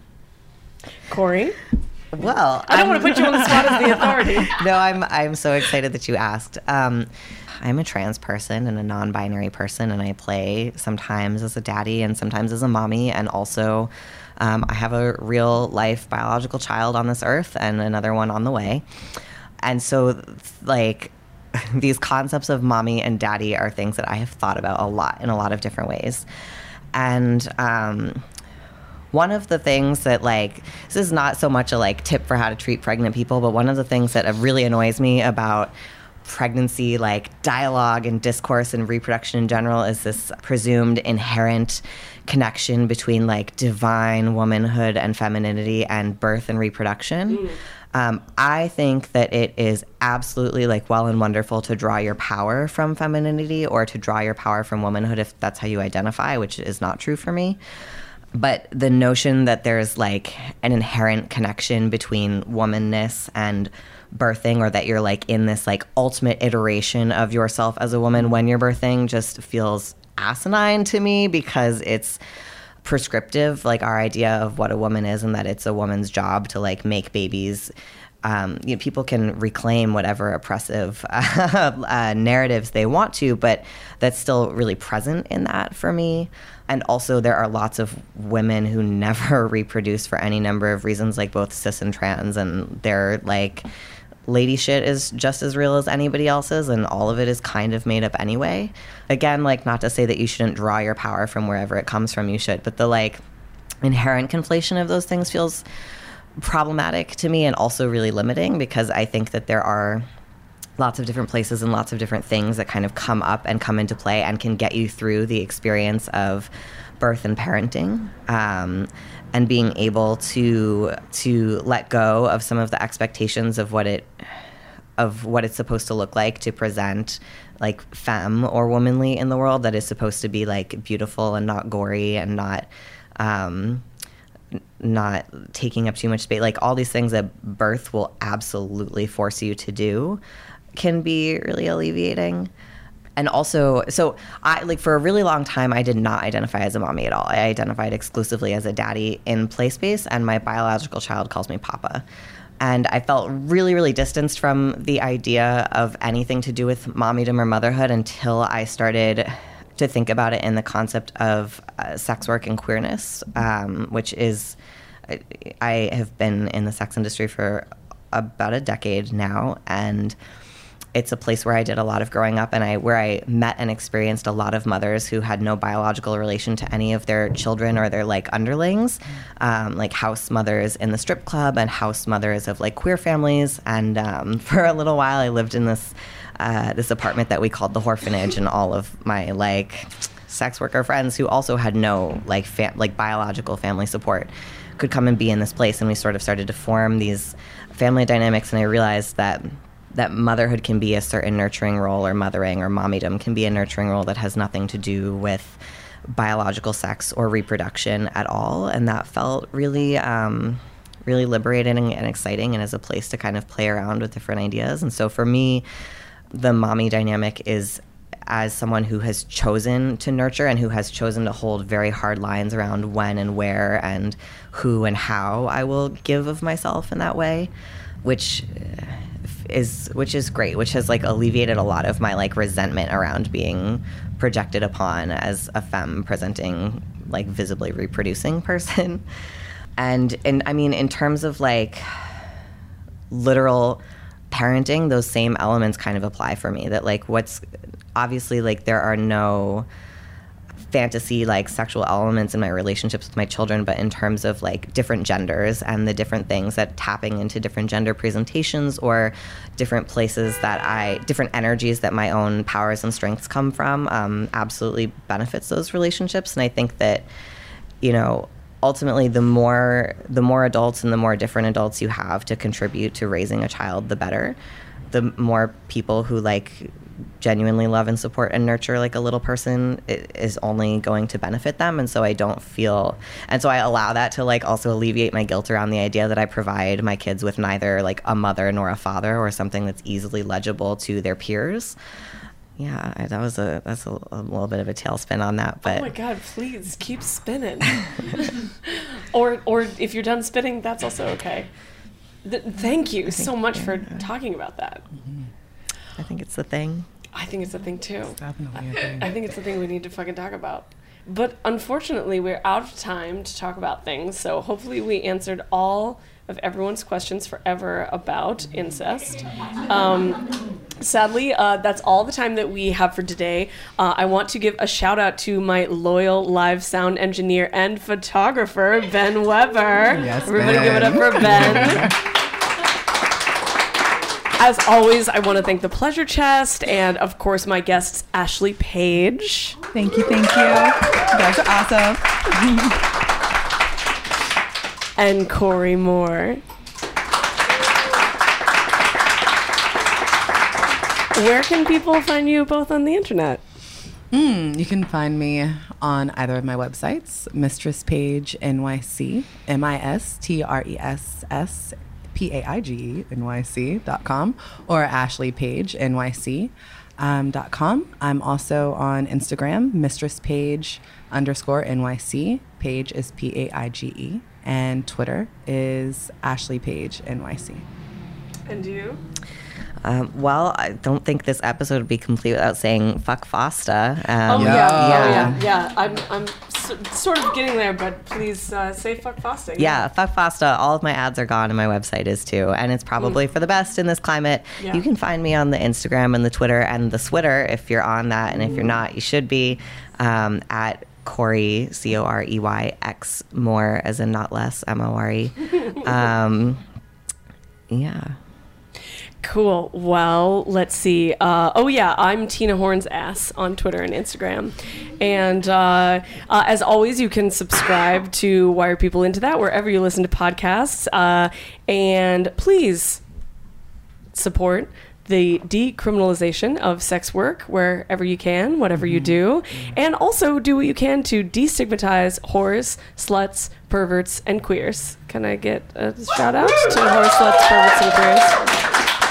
Corey? Well, I don't want to put you on the spot as the authority. No, I'm I'm so excited that you asked. Um, I'm a trans person and a non-binary person, and I play sometimes as a daddy and sometimes as a mommy, and also um, I have a real life biological child on this earth and another one on the way. And so, like, these concepts of mommy and daddy are things that I have thought about a lot in a lot of different ways. And um, one of the things that, like, this is not so much a, like, tip for how to treat pregnant people, but one of the things that really annoys me about pregnancy, like, dialogue and discourse and reproduction in general is this presumed inherent connection between, like, divine womanhood and femininity and birth and reproduction. Mm. Um, I think that it is absolutely, like, well and wonderful to draw your power from femininity or to draw your power from womanhood if that's how you identify, which is not true for me. But the notion that there's, like, an inherent connection between womanness and birthing, or that you're, like, in this, like, ultimate iteration of yourself as a woman when you're birthing just feels asinine to me, because it's prescriptive, like, our idea of what a woman is and that it's a woman's job to, like, make babies. Um, you know, people can reclaim whatever oppressive uh, uh, narratives they want to, but that's still really present in that for me. And also there are lots of women who never reproduce for any number of reasons, like both cis and trans, and their, like, lady shit is just as real as anybody else's, and all of it is kind of made up anyway. Again, like, not to say that you shouldn't draw your power from wherever it comes from, you should, but the, like, inherent conflation of those things feels problematic to me and also really limiting, because I think that there are lots of different places and lots of different things that kind of come up and come into play and can get you through the experience of birth and parenting, um, and being able to to let go of some of the expectations of what it of what it's supposed to look like to present, like, femme or womanly in the world, that is supposed to be, like, beautiful and not gory and not um, not taking up too much space. Like, all these things that birth will absolutely force you to do can be really alleviating. And also, so I, like, for a really long time, I did not identify as a mommy at all. I identified exclusively as a daddy in play space, and my biological child calls me Papa. And I felt really, really distanced from the idea of anything to do with mommydom or motherhood until I started to think about it in the concept of uh, sex work and queerness, um, which is, I have been in the sex industry for about a decade now, and it's a place where I did a lot of growing up, and I where I met and experienced a lot of mothers who had no biological relation to any of their children or their like underlings, um, like house mothers in the strip club and house mothers of like queer families. And um, for a little while, I lived in this uh, this apartment that we called the Orphanage, and all of my like sex worker friends who also had no like fam- like biological family support could come and be in this place, and we sort of started to form these family dynamics. And I realized that that motherhood can be a certain nurturing role, or mothering or mommydom can be a nurturing role that has nothing to do with biological sex or reproduction at all. And that felt really, um, really liberating and exciting, and as a place to kind of play around with different ideas. And so for me, the mommy dynamic is as someone who has chosen to nurture and who has chosen to hold very hard lines around when and where and who and how I will give of myself in that way, which is which is great, which has like alleviated a lot of my like resentment around being projected upon as a femme presenting, like visibly reproducing person. And and I mean, in terms of like literal parenting, those same elements kind of apply for me. That like what's obviously like there are no fantasy like sexual elements in my relationships with my children, but in terms of like different genders and the different things that tapping into different gender presentations or different places that I different energies that my own powers and strengths come from um, absolutely benefits those relationships. And I think that, you know, ultimately the more the more adults and the more different adults you have to contribute to raising a child, the better. The more people who like genuinely love and support and nurture like a little person, it is only going to benefit them. And so I don't feel, and so I allow that to like also alleviate my guilt around the idea that I provide my kids with neither like a mother nor a father or something that's easily legible to their peers. Yeah, I, that was a that's a, a little bit of a tailspin on that. But oh my God, please keep spinning. or or if you're done spinning, that's also okay. Th- thank you think, so much yeah, for yeah. talking about that. Mm-hmm. I think it's the thing. I think it's the thing too. It's definitely a thing. I think it's the thing we need to fucking talk about. But unfortunately, we're out of time to talk about things. So hopefully we answered all of everyone's questions forever about incest. Um, sadly, uh, that's all the time that we have for today. Uh, I want to give a shout out to my loyal live sound engineer and photographer, Ben Weber. Yes, Everybody Ben. give it up for Ben. As always, I want to thank the Pleasure Chest and, of course, my guests, Ashley Page. Thank you, thank you. You guys are awesome. And Corey Moore. Where can people find you both on the internet? Mm, you can find me on either of my websites, Mistress Page N Y C, M I S T R E S S P A I G E N Y C dot com, or Ashley Page N Y C um, dot com. I'm also on Instagram, Mistress Page underscore N Y C. Page is P A I G E. And Twitter is Ashley Page N Y C. And you? Um, well, I don't think this episode would be complete without saying "fuck FOSTA." Um, oh yeah, yeah, yeah, oh, yeah, yeah. I'm, I'm so, sort of getting there, but please uh, say "fuck FOSTA." Yeah. yeah, fuck FOSTA. All of my ads are gone, and my website is too. And it's probably mm. for the best in this climate. Yeah. You can find me on the Instagram and the Twitter and the Switter if you're on that, and if you're not, you should be um, at Corey, C O R E Y X More, as in not less, M O R E. Um, yeah. Cool. Well, let's see. Uh, oh, yeah, I'm Tina Horn's ass on Twitter and Instagram. And uh, uh, as always, you can subscribe to Wire People Into That wherever you listen to podcasts. Uh, and please support the decriminalization of sex work wherever you can, whatever you do. And also do what you can to destigmatize whores, sluts, perverts, and queers. Can I get a shout out to whores, sluts, perverts, and queers?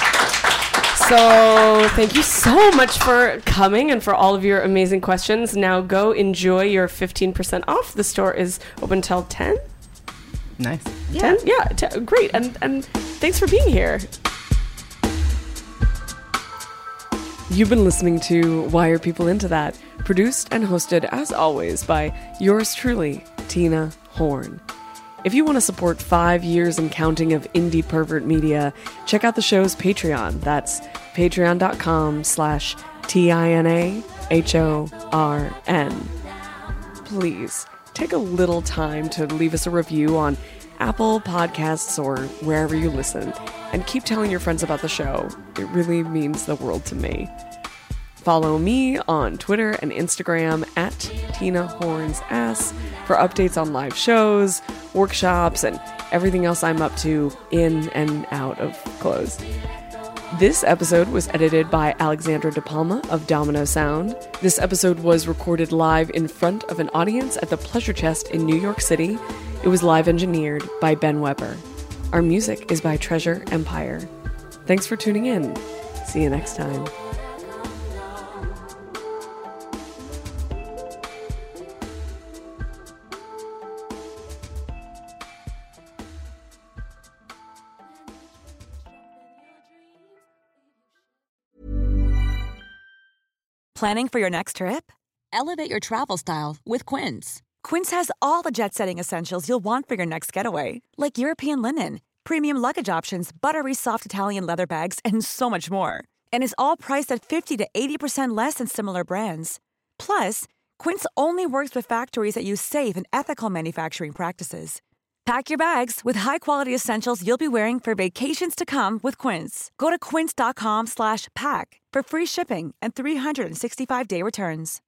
So thank you so much for coming and for all of your amazing questions. Now go enjoy your fifteen percent off. The store is open till ten. Nice. ten? Yeah, t- great. And and thanks for being here. You've been listening to Wire People Into That, produced and hosted as always by yours truly, Tina Horn. If you want to support five years and counting of Indie Pervert Media, check out the show's Patreon. That's patreon.com slash T-I-N-A-H-O-R-N. Please, take a little time to leave us a review on Apple Podcasts or wherever you listen, and keep telling your friends about the show. It really means the world to me. Follow me on Twitter and Instagram at Tina Horns Ass for updates on live shows, workshops, and everything else I'm up to in and out of clothes. This episode was edited by Alexandra De Palma of Domino Sound. This episode was recorded live in front of an audience at the Pleasure Chest in New York City. It was live engineered by Ben Weber. Our music is by Treasure Empire. Thanks for tuning in. See you next time. Planning for your next trip? Elevate your travel style with Quince. Quince has all the jet-setting essentials you'll want for your next getaway, like European linen, premium luggage options, buttery soft Italian leather bags, and so much more. And is all priced at fifty to eighty percent less than similar brands. Plus, Quince only works with factories that use safe and ethical manufacturing practices. Pack your bags with high-quality essentials you'll be wearing for vacations to come with Quince. Go to quince.com slash pack for free shipping and three sixty-five day returns.